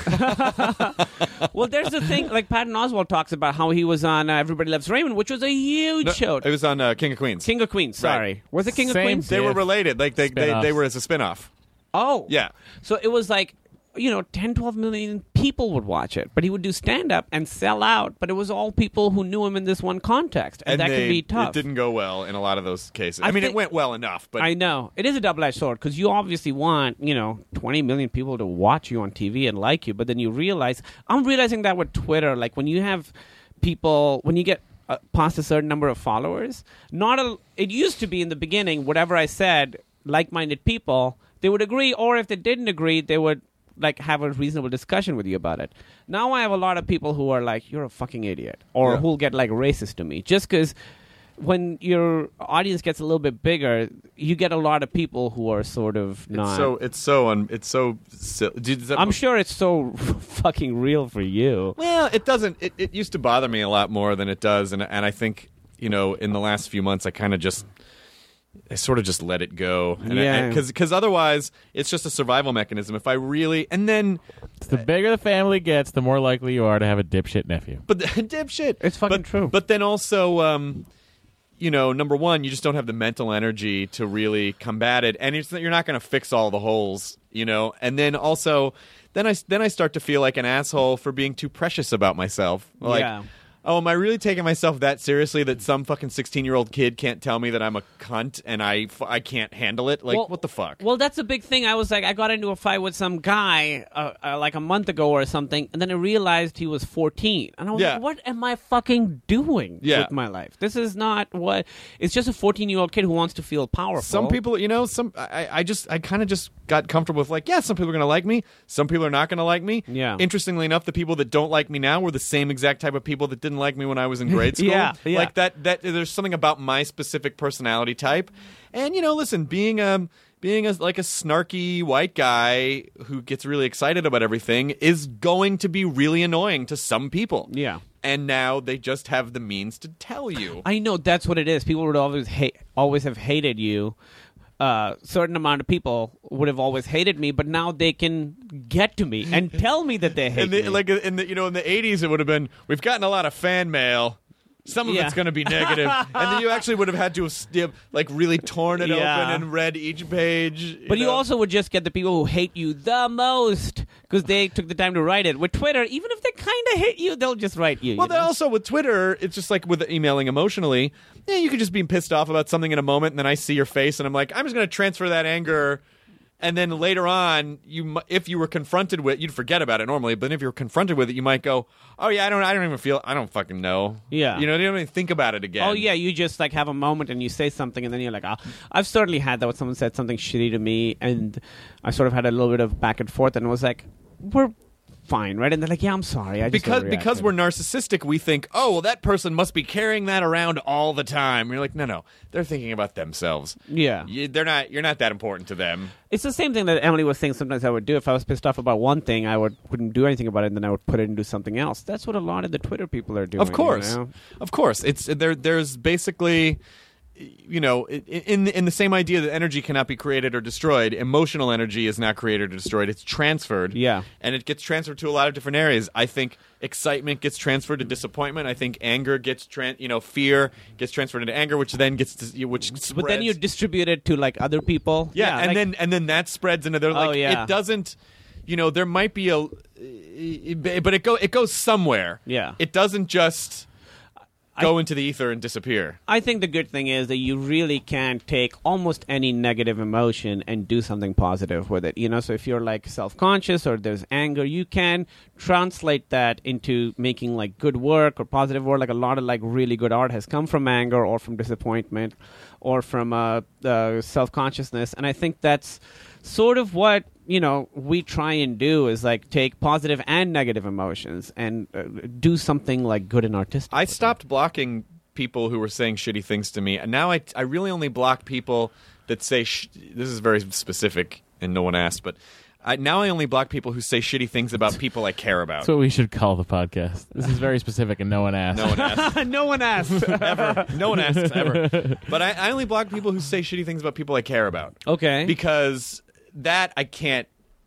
Well, there's the thing. Like Patton Oswalt talks about how he was on uh, Everybody Loves Raymond, which was a huge No, show. It was on uh, King of Queens. King of Queens. Sorry, Right. was it King of Same Queens? They were Diff. related. Like they, they, Spin-offs. they were as a spin-off. Oh. Yeah. So it was like, you know, ten, twelve million people would watch it. But he would do stand-up and sell out. But it was all people who knew him in this one context. And, that they, can be tough. It didn't go well in a lot of those cases. I, I mean, think- it went well enough, but I know. It is a double-edged sword because you obviously want, you know, twenty million people to watch you on T V and like you. But then you realize, I'm realizing that with Twitter, like when you have people, when you get uh, past a certain number of followers, not a, it used to be in the beginning, whatever I said, like-minded people, they would agree, or if they didn't agree, they would like have a reasonable discussion with you about it. Now I have a lot of people who are like, you're a fucking idiot, or Yeah. who'll get like racist to me just because when your audience gets a little bit bigger, you get a lot of people who are sort of not. it's so it's so un, it's so. sil- Dude, does that- I'm sure it's so fucking real for you. Well, it doesn't. It, it used to bother me a lot more than it does, and and I think you know in the last few months I kind of just. I sort of just let it go, Yeah. because because otherwise it's just a survival mechanism. If I really and then, The bigger the family gets, the more likely you are to have a dipshit nephew. but dipshit, It's fucking but, true. But then also, um, you know, number one, you just don't have the mental energy to really combat it, and it's, you're not going to fix all the holes, you know. And then also, then I then I start to feel like an asshole for being too precious about myself. Like, Yeah. oh, am I really taking myself that seriously that some fucking sixteen-year-old kid can't tell me that I'm a cunt and I, f- I can't handle it? Like, Well- what the fuck? Well, that's a big thing. I was like, I got into a fight with some guy uh, uh, like a month ago or something, and then I realized he was fourteen. And I was Yeah. like, what am I fucking doing Yeah. with my life? This is not what... It's just a fourteen-year-old kid who wants to feel powerful. Some people, you know, some I, I just I kind of just got comfortable with like, yeah, some people are gonna like me, some people are not gonna like me. Yeah. Interestingly enough, the people that don't like me now were the same exact type of people that didn't like me when I was in grade school. Yeah, yeah. Like that. That there's something about my specific personality type, and you know, listen, being a being a like a snarky white guy who gets really excited about everything is going to be really annoying to some people. Yeah. And now they just have the means to tell you. I know that's what it is. People would always hate, always have hated you. A uh, certain amount of people would have always hated me, but now they can get to me and tell me that they hate in the, me. Like in the you know in the eighties, it would have been we've gotten a lot of fan mail. Some of Yeah. it's going to be negative, and then you actually would have had to have, like really torn it Yeah. open and read each page. But you know? also would just get the people who hate you the most because they took the time to write it. With Twitter, even if they kind of hate you, they'll just write you. Well, you then know? also with Twitter, it's just like with emailing emotionally. Yeah, you could just be pissed off about something in a moment, and then I see your face, and I'm like, I'm just going to transfer that anger. And then later on, you mu- if you were confronted with, you'd forget about it normally. But if you were confronted with it, you might go, "Oh yeah, I don't, I don't even feel, I don't fucking know." Yeah. you know, you don't even think about it again. Oh yeah, you just like have a moment and you say something and then you're like, oh. I've certainly had that when someone said something shitty to me and I sort of had a little bit of back and forth and was like, we're fine, right? And they're like, yeah, I'm sorry. I just because because overreacted." we're narcissistic, we think, oh, well, that person must be carrying that around all the time. And you're like, no, no, they're thinking about themselves. Yeah. You, they're not. You're not that important to them. It's the same thing that Emily was saying sometimes I would do. If I was pissed off about one thing, I would, wouldn't do anything about it and then I would put it and do something else. That's what a lot of the Twitter people are doing. Of course, you know? of course. It's there. There's basically, you know, in in the same idea that energy cannot be created or destroyed, emotional energy is not created or destroyed. It's transferred. Yeah. and it gets transferred to a lot of different areas. I think excitement gets transferred to disappointment. I think anger gets tran you know, fear gets transferred into anger, which then gets to, which spreads. But then you distribute it to like other people. Yeah, and like- then and then that spreads into their like Oh, yeah. it doesn't, you know, there might be a, but it go it goes somewhere. Yeah. it doesn't just go into the ether and disappear. I think the good thing is that you really can take almost any negative emotion and do something positive with it. You know, so if you're like self-conscious or there's anger, you can translate that into making like good work or positive work. Like a lot of like really good art has come from anger or from disappointment or from uh, uh, self-consciousness. And I think that's sort of what, you know, we try and do is like take positive and negative emotions and uh, do something like good and artistic. I with them. stopped blocking people who were saying shitty things to me, and now I I really only block people that say sh- this is very specific and no one asked, but I, now I only block people who say shitty things about people I care about. That's what we should call the podcast. This is very specific and no one asked. No one asked. no one asked. Ever. No one asks ever. But I, I only block people who say shitty things about people I care about. Okay. Because that I can't.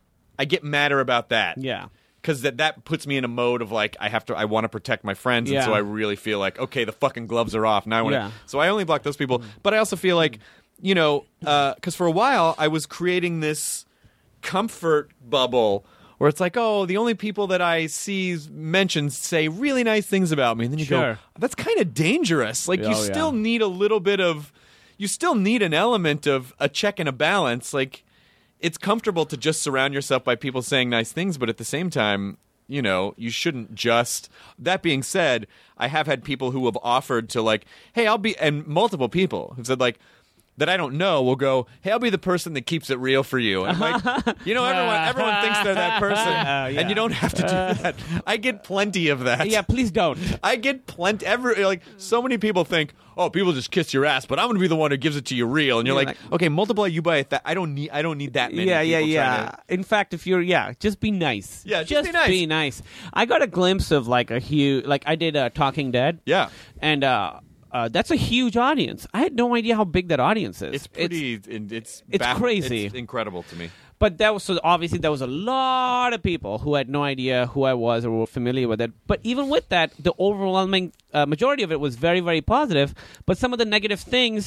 I get madder about that. Yeah. Because that, that puts me in a mode of like I have to. I want to protect my friends, Yeah. and so I really feel like okay, the fucking gloves are off now. I want Yeah. So I only block those people. But I also feel like you know, because for a while I was creating this comfort bubble where it's like, oh, the only people that I see mentioned say really nice things about me, and then you Sure. go, that's kind of dangerous. Like you Oh, yeah. still need a little bit of, you still need an element of a check and a balance. Like it's comfortable to just surround yourself by people saying nice things, but at the same time, you know, you shouldn't just. That being said, I have had people who have offered to like, hey, I'll be, and multiple people who've said like, that I don't know will go, hey, I'll be the person that keeps it real for you. And I'm like, you know, everyone everyone thinks they're that person, Uh, yeah. and you don't have to do that. I get plenty of that. Yeah, please don't. I get plenty. Every like so many people think, oh, people just kiss your ass, but I'm going to be the one who gives it to you real. And you're Yeah, like, like- okay, multiply you by that. I don't need. I don't need that many. Yeah, yeah, people yeah. trying to- In fact, if you're, yeah, just be nice. Yeah, just be nice. be nice. I got a glimpse of like a huge, like I did uh, Talking Dead. Yeah. And uh, uh, that's a huge audience. I had no idea how big that audience is. It's pretty. It's it's, it's baff- crazy. It's incredible to me. But that was so obviously there was a lot of people who had no idea who I was or were familiar with it. But even with that, the overwhelming uh, majority of it was very, very positive. But some of the negative things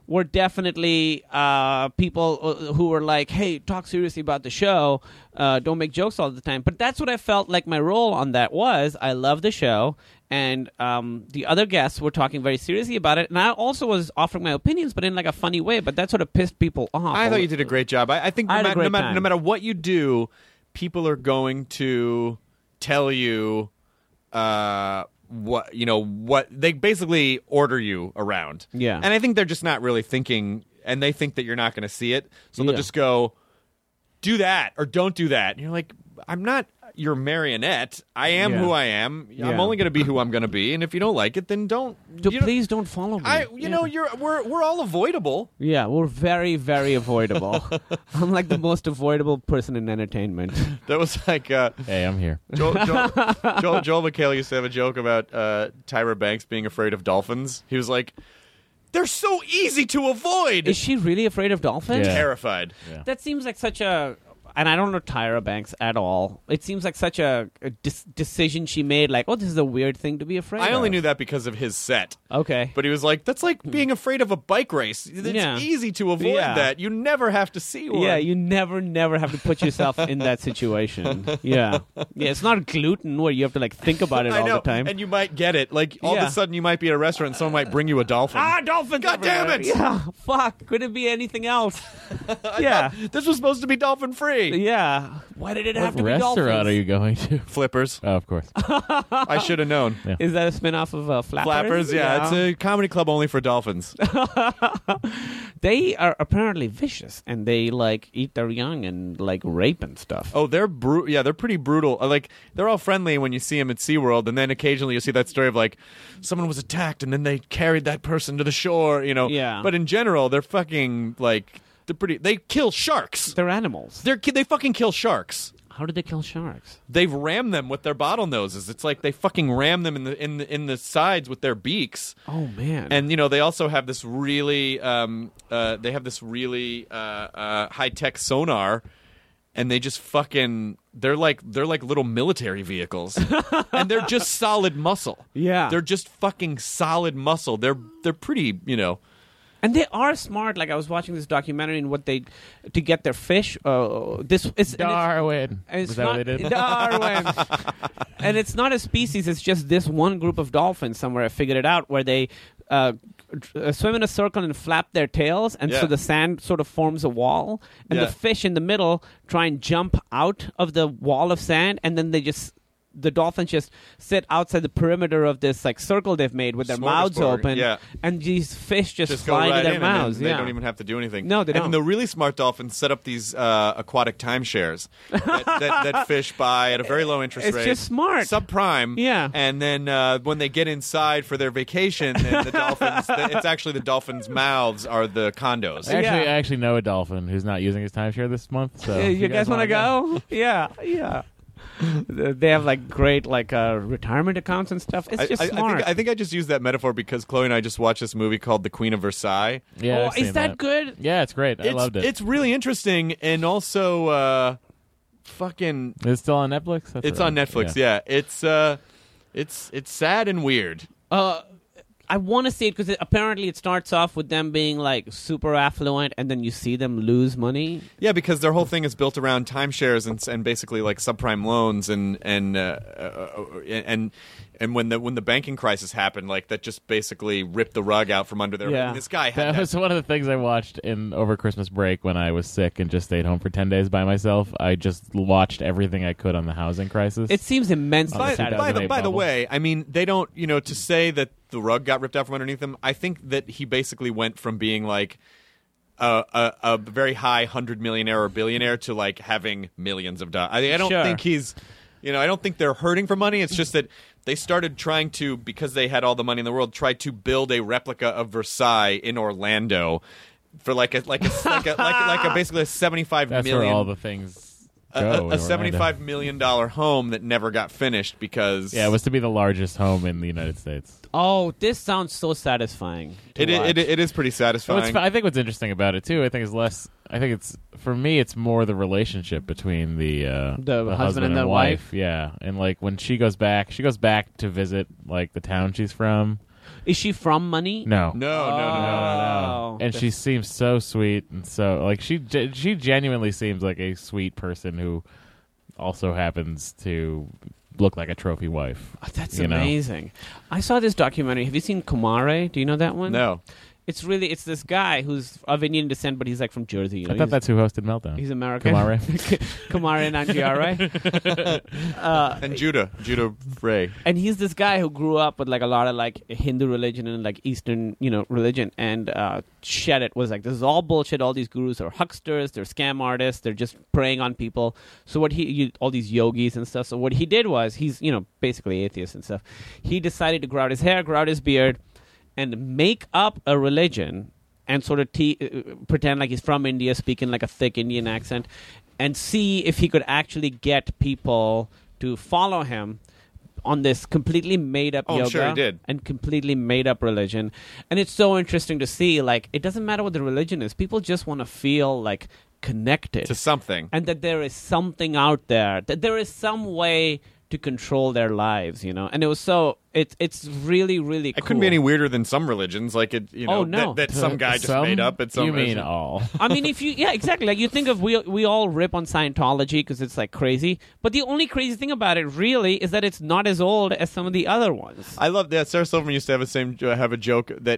were definitely uh, people who were like, hey, talk seriously about the show. Uh, don't make jokes all the time. But that's what I felt like my role on that was. I love the show. And um, the other guests were talking very seriously about it. And I also was offering my opinions, but in like a funny way. But that sort of pissed people off. I thought you did a great job. I, I think no, I had a ma- great no, matter, time. no matter what you do, people are going to tell you uh, what you know. What they basically order you around. Yeah. And I think they're just not really thinking, and they think that you're not going to see it, so they'll Yeah. just go, do that or don't do that. And you're like, I'm not your marionette. I am Yeah. who I am. I'm Yeah. only going to be who I'm going to be. And if you don't like it, then don't. So you know- please don't follow me. I, you Yeah. know, you're we're we're all avoidable. Yeah, we're very, very avoidable. I'm like the most avoidable person in entertainment. That was like. Uh, Hey, I'm here. Joel, Joel, Joel, Joel McHale used to have a joke about uh, Tyra Banks being afraid of dolphins. He was like, they're so easy to avoid. Is she really afraid of dolphins? Yeah. Terrified. Yeah. That seems like such a... And I don't know Tyra Banks at all. It seems like such a, a dis- decision she made, like, oh, this is a weird thing to be afraid of. I only knew that because of his set. Okay. But he was like, that's like being afraid of a bike race. It's Yeah. easy to avoid Yeah. that. You never have to see one. Yeah, you never, never have to put yourself in that situation. Yeah. Yeah, it's not gluten where you have to, like, think about it I all know. the time. And you might get it. Like, all of Yeah. a sudden you might be at a restaurant and someone might bring you a dolphin. Ah, dolphins! God damn everywhere. it! Yeah, fuck. Could it be anything else? yeah, This was supposed to be dolphin free. yeah. Why did it have What to be restaurant dolphins? are you going to? Flippers. Oh, of course. I should have known. Yeah. Is that a spin-off of uh, Flappers? Flappers, yeah, it's a comedy club only for dolphins. They are apparently vicious, and they like eat their young and like rape and stuff. Oh, they're bru- yeah, they're pretty brutal. Uh, Like they're all friendly when you see them at SeaWorld, and then occasionally you see that story of like someone was attacked and then they carried that person to the shore, you know. Yeah. But in general, they're fucking like they're pretty. They kill sharks. They're animals. They're ki- they fucking kill sharks. How did they kill sharks? They've rammed them with their bottle noses. It's like they fucking ram them in the in the, in the sides with their beaks. Oh man! And you know they also have this really um, uh, they have this really uh, uh, high tech sonar, and they just fucking they're like they're like little military vehicles, and they're just solid muscle. Yeah. they're just fucking solid muscle. They're they're pretty you know. And they are smart. Like I was watching this documentary, and what they to get their fish. Uh, this it's Darwin. And it's Was that not, what they did? Darwin. And it's not a species. It's just this one group of dolphins somewhere. I figured it out where they uh, uh, swim in a circle and flap their tails, and Yeah. so the sand sort of forms a wall, and Yeah. the fish in the middle try and jump out of the wall of sand, and then they just. The dolphins just sit outside the perimeter of this like circle they've made with their mouths Smorgasbord, open, yeah. and these fish just, Just go fly right into their in, mouths. and then yeah. they don't even have to do anything. No, they and don't. the really smart dolphins set up these uh, aquatic timeshares that, that, that fish buy at a very low interest It's rate. just smart. subprime. Yeah. and then uh, when they get inside for their vacation, then the dolphins. the, it's actually the dolphins' mouths are the condos. Actually, Yeah. I actually know a dolphin who's not using his timeshare this month. So Yeah, if you, guys, want to wanna go? yeah, yeah. They have like great like uh, retirement accounts and stuff. It's I, just I- I smart. think, I think I just used that metaphor because Chloe and I just watched this movie called The Queen of Versailles. Yeah, oh, I've seen is that, good? Yeah, it's great. I it's, loved it. It's really interesting and also uh, fucking. It's still on Netflix. That's It's right. on Netflix. Yeah, it's uh, it's it's sad and weird. Uh, I want to see it because apparently it starts off with them being like super affluent, and then you see them lose money. Yeah, because their whole thing is built around timeshares and and basically like subprime loans and and uh, uh, and and when the when the banking crisis happened, like that just basically ripped the rug out from under their. Yeah. I mean, this guy had That that. was one of the things I watched in over Christmas break when I was sick and just stayed home for ten days by myself. I just watched everything I could on the housing crisis. It seems immensely By, sad. by the, by the bubble. way, I mean, they don't, you know, to say that the rug got ripped out from underneath him, I think that he basically went from being like a, a, a very high hundred millionaire or billionaire to like having millions of dollars. I, I don't Sure. think he's, you know, I don't think they're hurting for money. It's just that they started trying to, because they had all the money in the world, try to build a replica of Versailles in Orlando for like a like a like a, like, a, like a basically a seventy-five That's million. where all the things a, go. a, in a Orlando. seventy-five million dollar home that never got finished because Yeah, it was to be the largest home in the United States. Oh, this sounds so satisfying. to It, watch. it, it, it is pretty So satisfying. it's, I think what's interesting about it too, I think is less. I think it's for me, it's more the relationship between the uh, The husband and the wife. Yeah, and like when she goes back, she goes back to visit like the town she's from, Is she from Money? No. No, no, no, no. No, no. Oh. And she seems so sweet and so like she ge- she genuinely seems like a sweet person who also happens to look like a trophy wife. Oh, that's you know? amazing. I saw this documentary. Have you seen Kumare? Do you know that one? No. It's really it's this guy who's of Indian descent, but he's like from Jersey. You know? I thought he's, that's who hosted Meltdown. he's American. Kumare. Kumare Nanjiare. uh, And Judah, Judah Ray. and he's this guy who grew up with like a lot of like Hindu religion and like Eastern, you know, religion, and uh, shed it was like this is all bullshit. All these gurus are hucksters, they're scam artists, they're just preying on people. So what he, you, all these yogis and stuff. So what he did was he's you know basically atheist and stuff. He decided to grow out his hair, grow out his beard, and make up a religion and sort of te- uh, pretend like he's from India, speaking like a thick Indian accent, and see if he could actually get people to follow him on this completely made-up Oh, I'm yoga sure he did. and completely made-up religion. And it's so interesting to see, like, it doesn't matter what the religion is. People just want to feel, like, connected. To something. And that there is something out there, that there is some way to control their lives, you know. And it was so it's it's really really cool. It couldn't be any weirder than some religions, like it, you know, Oh, no. that, that some guy just Some? made up at some. You mean all? I mean, if you yeah, exactly. Like you think of we we all rip on Scientology because it's like crazy, but the only crazy thing about it really is that it's not as old as some of the other ones. I love that. Sarah Silverman used to have a same have a joke that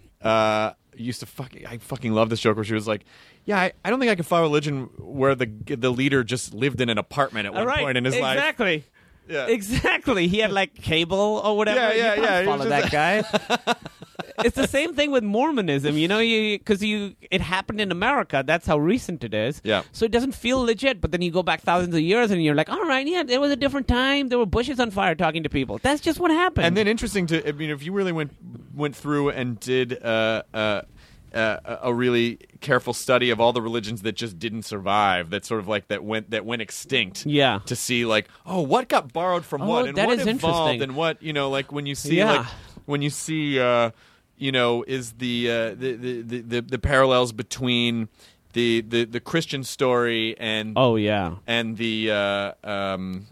uh, used to fucking I fucking love this joke where she was like, "Yeah, I, I don't think I could follow a religion where the the leader just lived in an apartment at one All right, point in his life." exactly. Yeah. Exactly. He had like cable or whatever. Yeah, yeah, you can't yeah, he was follow that just- guy. It's the same thing with Mormonism, you know, you because you it happened in America. That's how recent it is. Yeah. So it doesn't feel legit. But then you go back thousands of years and you're like, all right, yeah, there was a different time. There were bushes on fire talking to people. That's just what happened. And then interesting to I mean, if you really went went through and did uh, uh, uh, a really careful study of all the religions that just didn't survive, that sort of like that went that went extinct. Yeah. To see like, oh, what got borrowed from Oh, what, and that what is evolved, interesting. and what you know, like when you see Yeah. like when you see uh, you know, is the, uh, the, the, the the the parallels between the, the, the Christian story and oh yeah. and the uh, um,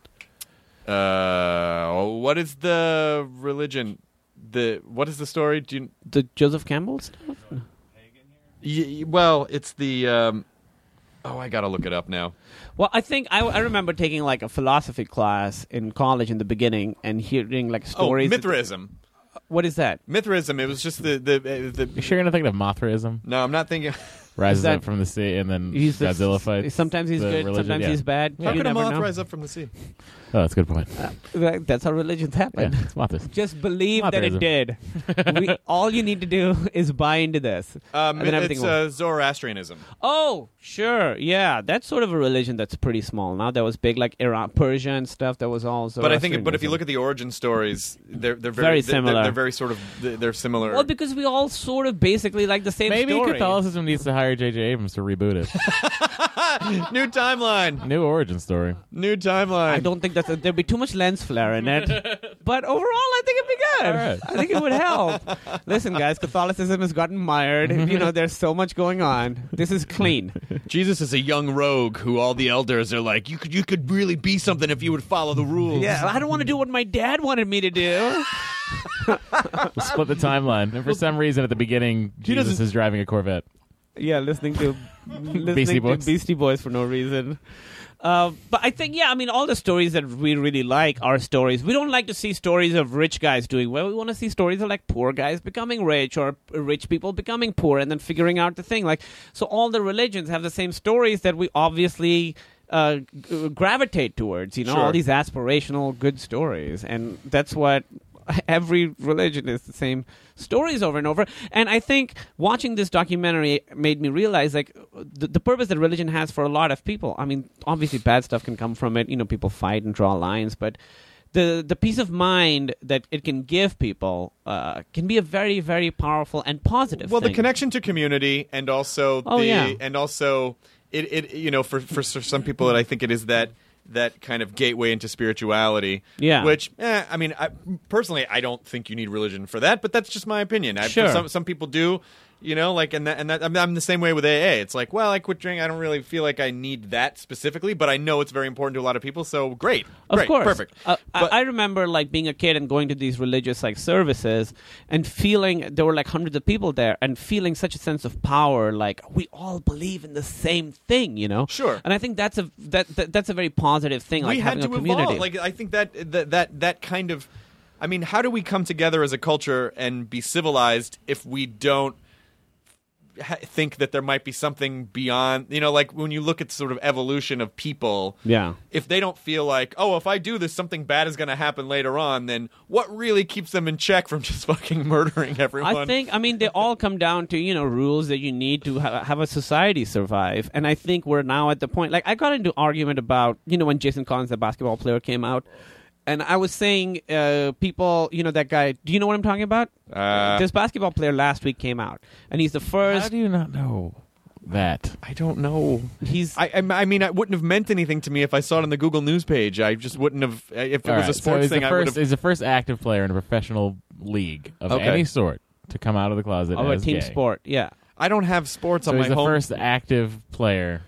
uh, what is the religion? The what is the story? Do you, The Joseph Campbell stuff? y- y- well, it's the um, oh, I gotta look it up now. Well, I think I, I remember taking like a philosophy class in college in the beginning and hearing like Oh, stories. Mithraism. What is that? Mithraism. It was just the the the. the You sure you're gonna think of Mothraism? no, I'm not thinking. Rises that- up from the sea and then He's the- Godzilla fights. Sometimes he's the good, religion, sometimes yeah. he's bad. How You could a never moth know. rise up from the sea? Oh, that's a good point. That- That's how religions happen. Yeah, it's Mothraism. Just believe that it Mothraism. did. we, all you need to do is buy into this. Um, and then everything it's will- uh, Zoroastrianism. Oh, sure. Yeah, that's sort of a religion that's pretty small now. That was big, like Iran, Persia and stuff. That was all. But I think, but if you look at the origin stories, they're they're very, Very they're- similar. They're, they're very sort of they're they're similar. well, because we all sort of basically like the same Maybe story. Catholicism needs to hire J J Abrams to reboot it. New timeline. New origin story. New timeline. I don't think that's a, there'd be too much lens flare in it. But overall, I think it'd be good. All right. I think it would help. Listen, guys, Catholicism has gotten mired. You know, there's so much going on. This is clean. Jesus is a young rogue who all the elders are like, you could you could really be something if you would follow the rules. Yeah, I don't want to do what my dad wanted me to do. We'll split the timeline. And for some reason, at the beginning, Jesus doesn't- is driving a Corvette. Yeah, listening to listening Beastie to Boys. Beastie Boys for no reason. Uh, but I think, yeah, I mean, all the stories that we really like are stories. We don't like to see stories of rich guys doing well. We want to see stories of like poor guys becoming rich or rich people becoming poor and then figuring out the thing. Like, so all the religions have the same stories that we obviously uh, g- gravitate towards. You know, Sure. all these aspirational good stories, and that's what every religion is the same stories over and over. And I think watching this documentary made me realize like the, the purpose that religion has for a lot of people. I mean, obviously bad stuff can come from it. You know, people fight and draw lines, but the the peace of mind that it can give people uh, can be a very, very powerful and positive Well, thing. the connection to community and also Oh, the yeah. and also it, it you know for, for for some people I think it is that that kind of gateway into spirituality. Yeah. Which eh, I mean, I, personally, I don't think you need religion for that, but that's just my opinion. I, Sure. Some some people do. You know, like, and that, and that, I'm, I'm the same way with A A. It's like, well, I quit drinking. I don't really feel like I need that specifically, but I know it's very important to a lot of people. So great, Of great, course. perfect. Uh, But- I, I remember like being a kid and going to these religious like services and feeling there were like hundreds of people there and feeling such a sense of power. Like we all believe in the same thing, you know. Sure. And I think that's a that, that that's a very positive thing. Like we having had to a community. evolve. Like, I think that, that that that kind of, I mean, how do we come together as a culture and be civilized if we don't ha- think that there might be something beyond? You know, like when you look at sort of evolution of people, Yeah. if they don't feel like, oh, if I do this, something bad is going to happen later on, then what really keeps them in check from just fucking murdering everyone? I think, I mean, they all come down to, you know, rules that you need to ha- have a society survive. And I think we're now at the point, like, I got into argument about, you know, when Jason Collins, the basketball player, came out. And I was saying, uh, people, you know, that guy, do you know what I'm talking about? Uh, this basketball player last week came out. And he's the first. How do you not know that? I don't know. He's. I, I I mean, it wouldn't have meant anything to me if I saw it on the Google News page. I just wouldn't have. If it All was right, a so sports he's thing, the I would first, have. He's the first active player in a professional league of Okay. any sort to come out of the closet of a as team gay. sport, yeah. I don't have sports So on he's my the home. first active player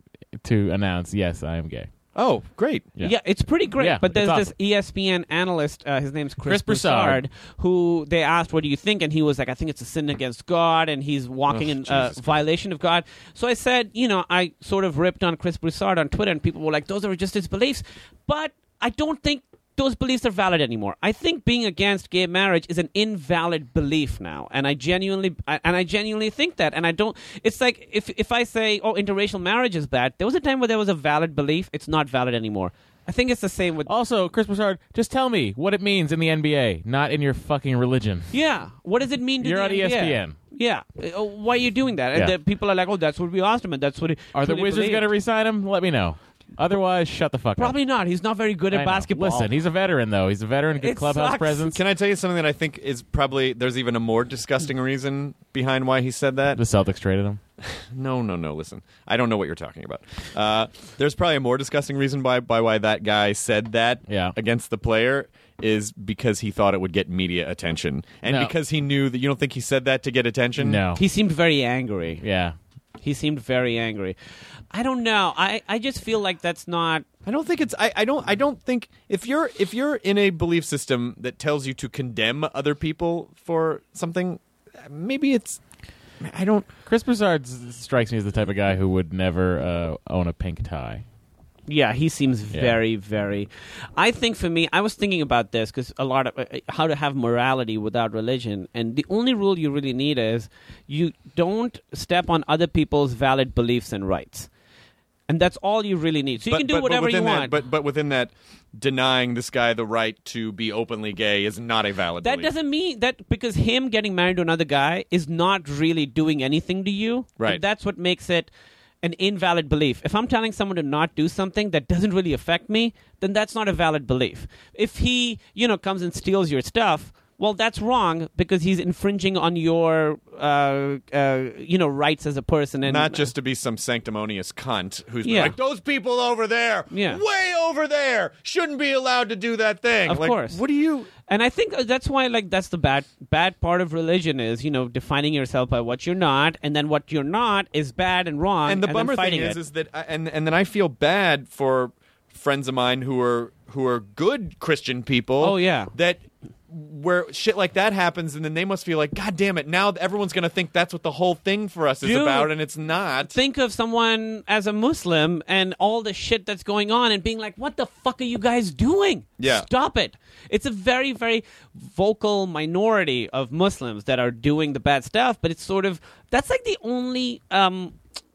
to announce, yes, I am gay. Oh, great! Yeah. Yeah, it's pretty great. Yeah, but there's it's this awesome. E S P N analyst, uh, his name's Chris, Chris Broussard. who they asked, what do you think? And he was like, I think it's a sin against God, and he's walking Ugh, in uh, Jesus violation of God. So I said, you know, I sort of ripped on Chris Broussard on Twitter, and people were like, those are just his beliefs. But I don't think those beliefs are valid anymore. I think being against gay marriage is an invalid belief now, and I genuinely I, and I genuinely think that. And I don't. It's like if if I say, oh, interracial marriage is bad. There was a time where there was a valid belief. It's not valid anymore. I think it's the same with. Also, Chris Broussard, just tell me what it means in the N B A, not in your fucking religion. Yeah. What does it mean to You're the on N B A? E S P N. Yeah. Uh, why are you doing that? And Yeah. the people are like, oh, that's what we asked him, and that's what. He Are the truly Wizards believed. going to re-sign him? Let me know. Otherwise, shut the fuck up. Probably not. He's not very good I at know. basketball. Listen, he's a veteran, though. He's a veteran, good It clubhouse sucks. presence. Can I tell you something that I think is probably there's even a more disgusting reason behind why he said that? The Celtics traded him. No, no, no. Listen, I don't know what you're talking about. Uh, there's probably a more disgusting reason by by why that guy said that Yeah. against the player is because he thought it would get media attention, and No. because he knew that you don't think he said that to get attention. No. He seemed very angry. Yeah. He seemed very angry. I don't know. I, I just feel like that's not. I don't think it's. I, I don't. I don't think if you're if you're in a belief system that tells you to condemn other people for something, maybe it's. I don't. Chris Broussard s- strikes me as the type of guy who would never uh, own a pink tie. Yeah, he seems Yeah. very, very. I think for me, I was thinking about this because a lot of uh, how to have morality without religion, and the only rule you really need is you don't step on other people's valid beliefs and rights, and that's all you really need. So you but, can do but- but whatever you within that- want. But but within that, denying this guy the right to be openly gay is not a valid. that belief. doesn't mean that because him getting married to another guy is not really doing anything to you. Right. And that's what makes it an invalid belief. If I'm telling someone to not do something that doesn't really affect me, then that's not a valid belief. If he, you know, comes and steals your stuff, well, that's wrong because he's infringing on your, uh, uh, you know, rights as a person. And Not just to be some sanctimonious cunt who's been Yeah. like, those people over there, Yeah. way over there, shouldn't be allowed to do that thing. Of Like, course. What do you? And I think that's why, like, that's the bad bad part of religion is, you know, defining yourself by what you're not, and then what you're not is bad and wrong. And the then bummer thing fighting is, it. is that, I, and and then I feel bad for friends of mine who are who are good Christian people. Oh, yeah. that. Where shit like that happens, and then they must feel like, God damn it! Now everyone's gonna think that's what the whole thing for us is Dude, about, and it's not. think of someone as a Muslim and all the shit that's going on and being like, what the fuck are you guys doing? Yeah. Stop it. It's a very, very vocal minority of Muslims that are doing the bad stuff, but it's sort of, that's like the only um,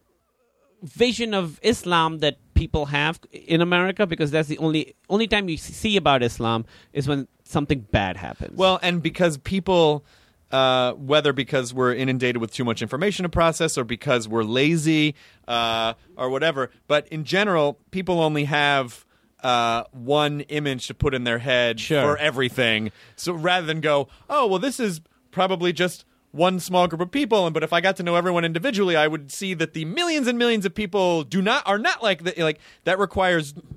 vision of Islam that people have in America because that's the only only time you see about Islam is when something bad happens. Well, and because people, uh, whether because we're inundated with too much information to process or because we're lazy uh, or whatever, but in general, people only have uh, one image to put in their head Sure. for everything. So rather than go, oh, well, this is probably just one small group of people, and but if I got to know everyone individually, I would see that the millions and millions of people do not are not like the, like that requires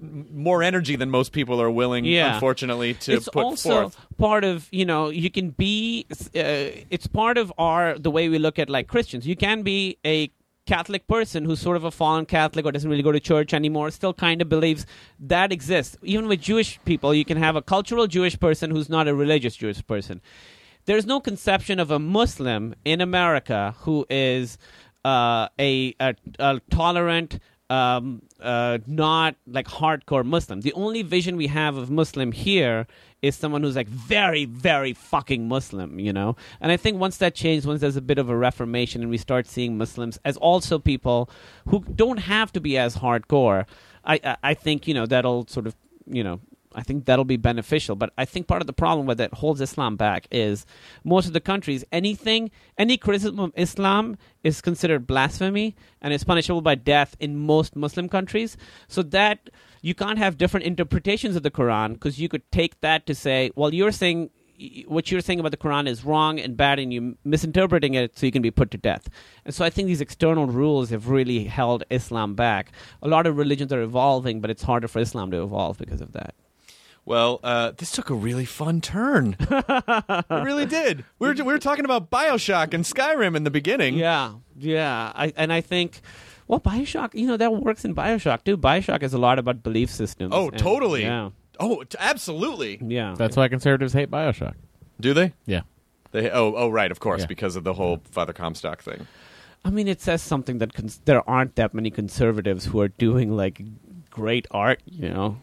m- more energy than most people are willing, Yeah. unfortunately, to it's put also forth. part of, you know, you can be, uh, it's part of our, the way we look at like Christians. You can be a Catholic person who's sort of a fallen Catholic or doesn't really go to church anymore, still kind of believes that exists. Even with Jewish people, you can have a cultural Jewish person who's not a religious Jewish person. There's no conception of a Muslim in America who is uh, a, a, a tolerant, um, uh, not like hardcore Muslim. The only vision we have of Muslim here is someone who's like very, very fucking Muslim, you know? And I think once that changes, once there's a bit of a reformation and we start seeing Muslims as also people who don't have to be as hardcore, I, I, I think, you know, that'll sort of, you know, I think that'll be beneficial. But I think part of the problem with that holds Islam back is most of the countries, anything, any criticism of Islam is considered blasphemy and is punishable by death in most Muslim countries. So that you can't have different interpretations of the Quran because you could take that to say, well, you're saying what you're saying about the Quran is wrong and bad and you're misinterpreting it so you can be put to death. And so I think these external rules have really held Islam back. A lot of religions are evolving, but it's harder for Islam to evolve because of that. Well, uh, this took a really fun turn. It really did. We were we were talking about BioShock and Skyrim in the beginning. Yeah, yeah. I, and I think, well, BioShock, you know, that works in BioShock, too. BioShock is a lot about belief systems. Oh, and- totally. Yeah. Oh, t- absolutely. Yeah. That's why conservatives hate BioShock. Do they? Yeah. They oh oh right, of course, Yeah. because of the whole Father Comstock thing. I mean, it says something that cons- there aren't that many conservatives who are doing, like, great art, you know?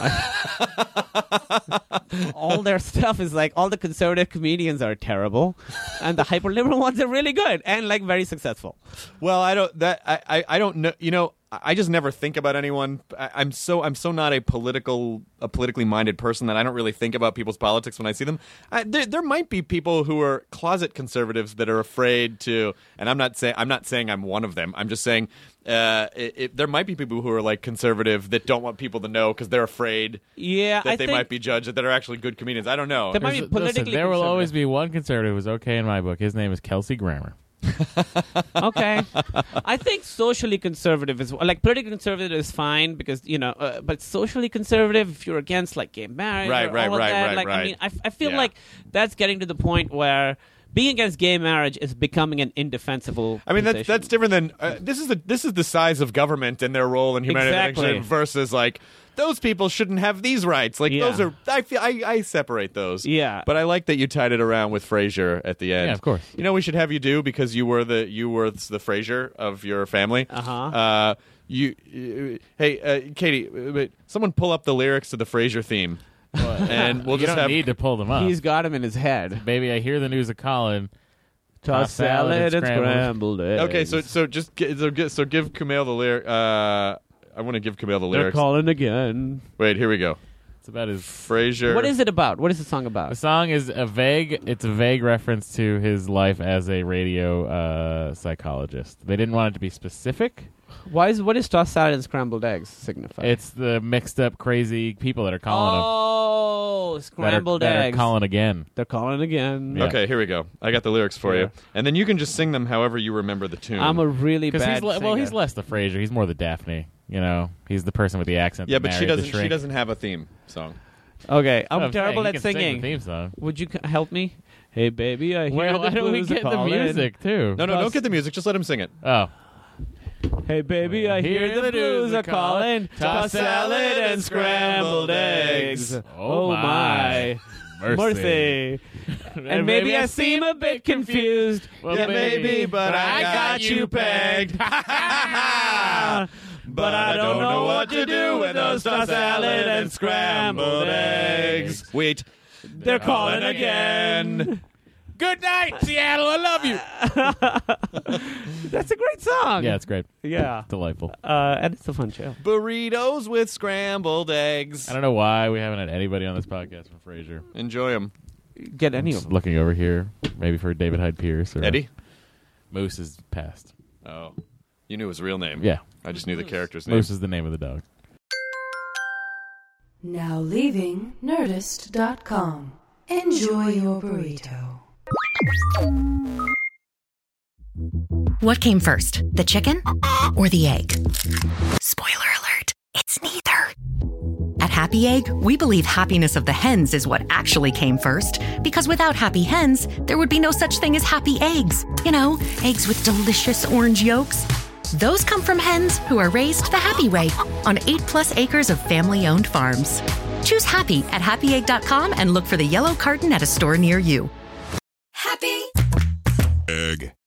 All their stuff is like, all the conservative comedians are terrible, and the hyper-liberal ones are really good and, like, very successful. Well, I don't that I, I, I don't know. You know, I just never think about anyone. I, I'm so I'm so not a political a politically minded person that I don't really think about people's politics when I see them. I, there, there might be people who are closet conservatives that are afraid to, and I'm not saying I'm not saying I'm one of them. I'm just saying uh, it, it, there might be people who are like conservative that don't want people to know because they're afraid Yeah, that I they think might be judged that are actually good comedians. I don't know. There might be There's- politically listen, there will conservative. always be one conservative who's okay in my book. His name is Kelsey Grammer. Okay. I think socially conservative is, like, politically conservative is fine because, you know, uh, but socially conservative, if you're against, like, gay marriage Right, or right, all of right, that, right, like, I right. mean, I, I feel Yeah. like that's getting to the point where being against gay marriage is becoming an indefensible I mean, that's position. that's different than uh, this is the this is the size of government and their role in humanitarian Exactly. action versus like those people shouldn't have these rights. Like Yeah. those are I feel I, I separate those. Yeah. But I like that you tied it around with Frasier at the end. Yeah, of course. You know, we should have you do because you were the you were the Frasier of your family. Uh-huh. Uh You, you hey uh, Katie, uh, wait, someone pull up the lyrics to the Frasier theme, and we'll you just don't have need to pull them up. He's got him in his head. Baby, I hear the news of Colin. Toss salad and scrambled eggs. Okay, so so just gi- so, gi- so give Kumail the lyric. Uh, I want to give Kumail the They're lyrics. calling again. Wait, here we go. It's about his. Frasier. What is it about? What is the song The about? song is a vague. It's a vague reference to his life as a radio uh, psychologist. They didn't want it to be specific. Why is what is tossed salad and scrambled eggs signify? It's the mixed up, crazy people that are calling him. oh, That are, scrambled that eggs. are calling again. They're calling again. Yeah. Okay, here we go. I got the lyrics for Yeah. you, and then you can just sing them however you remember the tune. I'm a really Because bad he's le- well, singer. he's less the Frasier. He's more the Daphne. You know, he's the person with the accent. yeah, that but she married the doesn't. She shrink. doesn't have a theme song. Okay, I'm Oh, terrible hey, at he can sing the singing. theme song. Would you c- help me? Hey, baby, I hear Why, the why don't we blues get the calling. music too? No, no, Plus- don't get the music. Just let him sing it. Oh, Hey, baby, I hear, the blues are calling. Toss salad and scrambled eggs. Oh, my. Mercy. Mercy. And maybe I seem a bit confused. Well, Yeah, maybe, but I got you pegged. But I don't know what to do with those tossed salad and scrambled eggs. Wait. They're calling again. good night, Seattle. I love you. That's a great song. Yeah, it's great. Yeah. Delightful. Uh, and it's a fun show. Burritos with scrambled eggs. I don't know why we haven't had anybody on this podcast from Frasier. Enjoy them. Get any of Just them. looking over here, maybe for David Hyde Pierce or Eddie? Moose is passed. Oh. You knew his real name. Yeah, I just knew the character's name. Moose is the name of the dog. Now leaving Nerdist dot com. Enjoy your burrito. What came first, the chicken or the egg? Spoiler alert, it's neither. Happy Egg, we believe happiness of the hens is what actually came first, because without happy hens, there would be no such thing as happy eggs. You know, eggs with delicious orange yolks. Those come from hens who are raised the happy way on eight plus acres of family-owned farms. Choose happy at happy egg dot com and look for the yellow carton at a store near you. Happy Egg.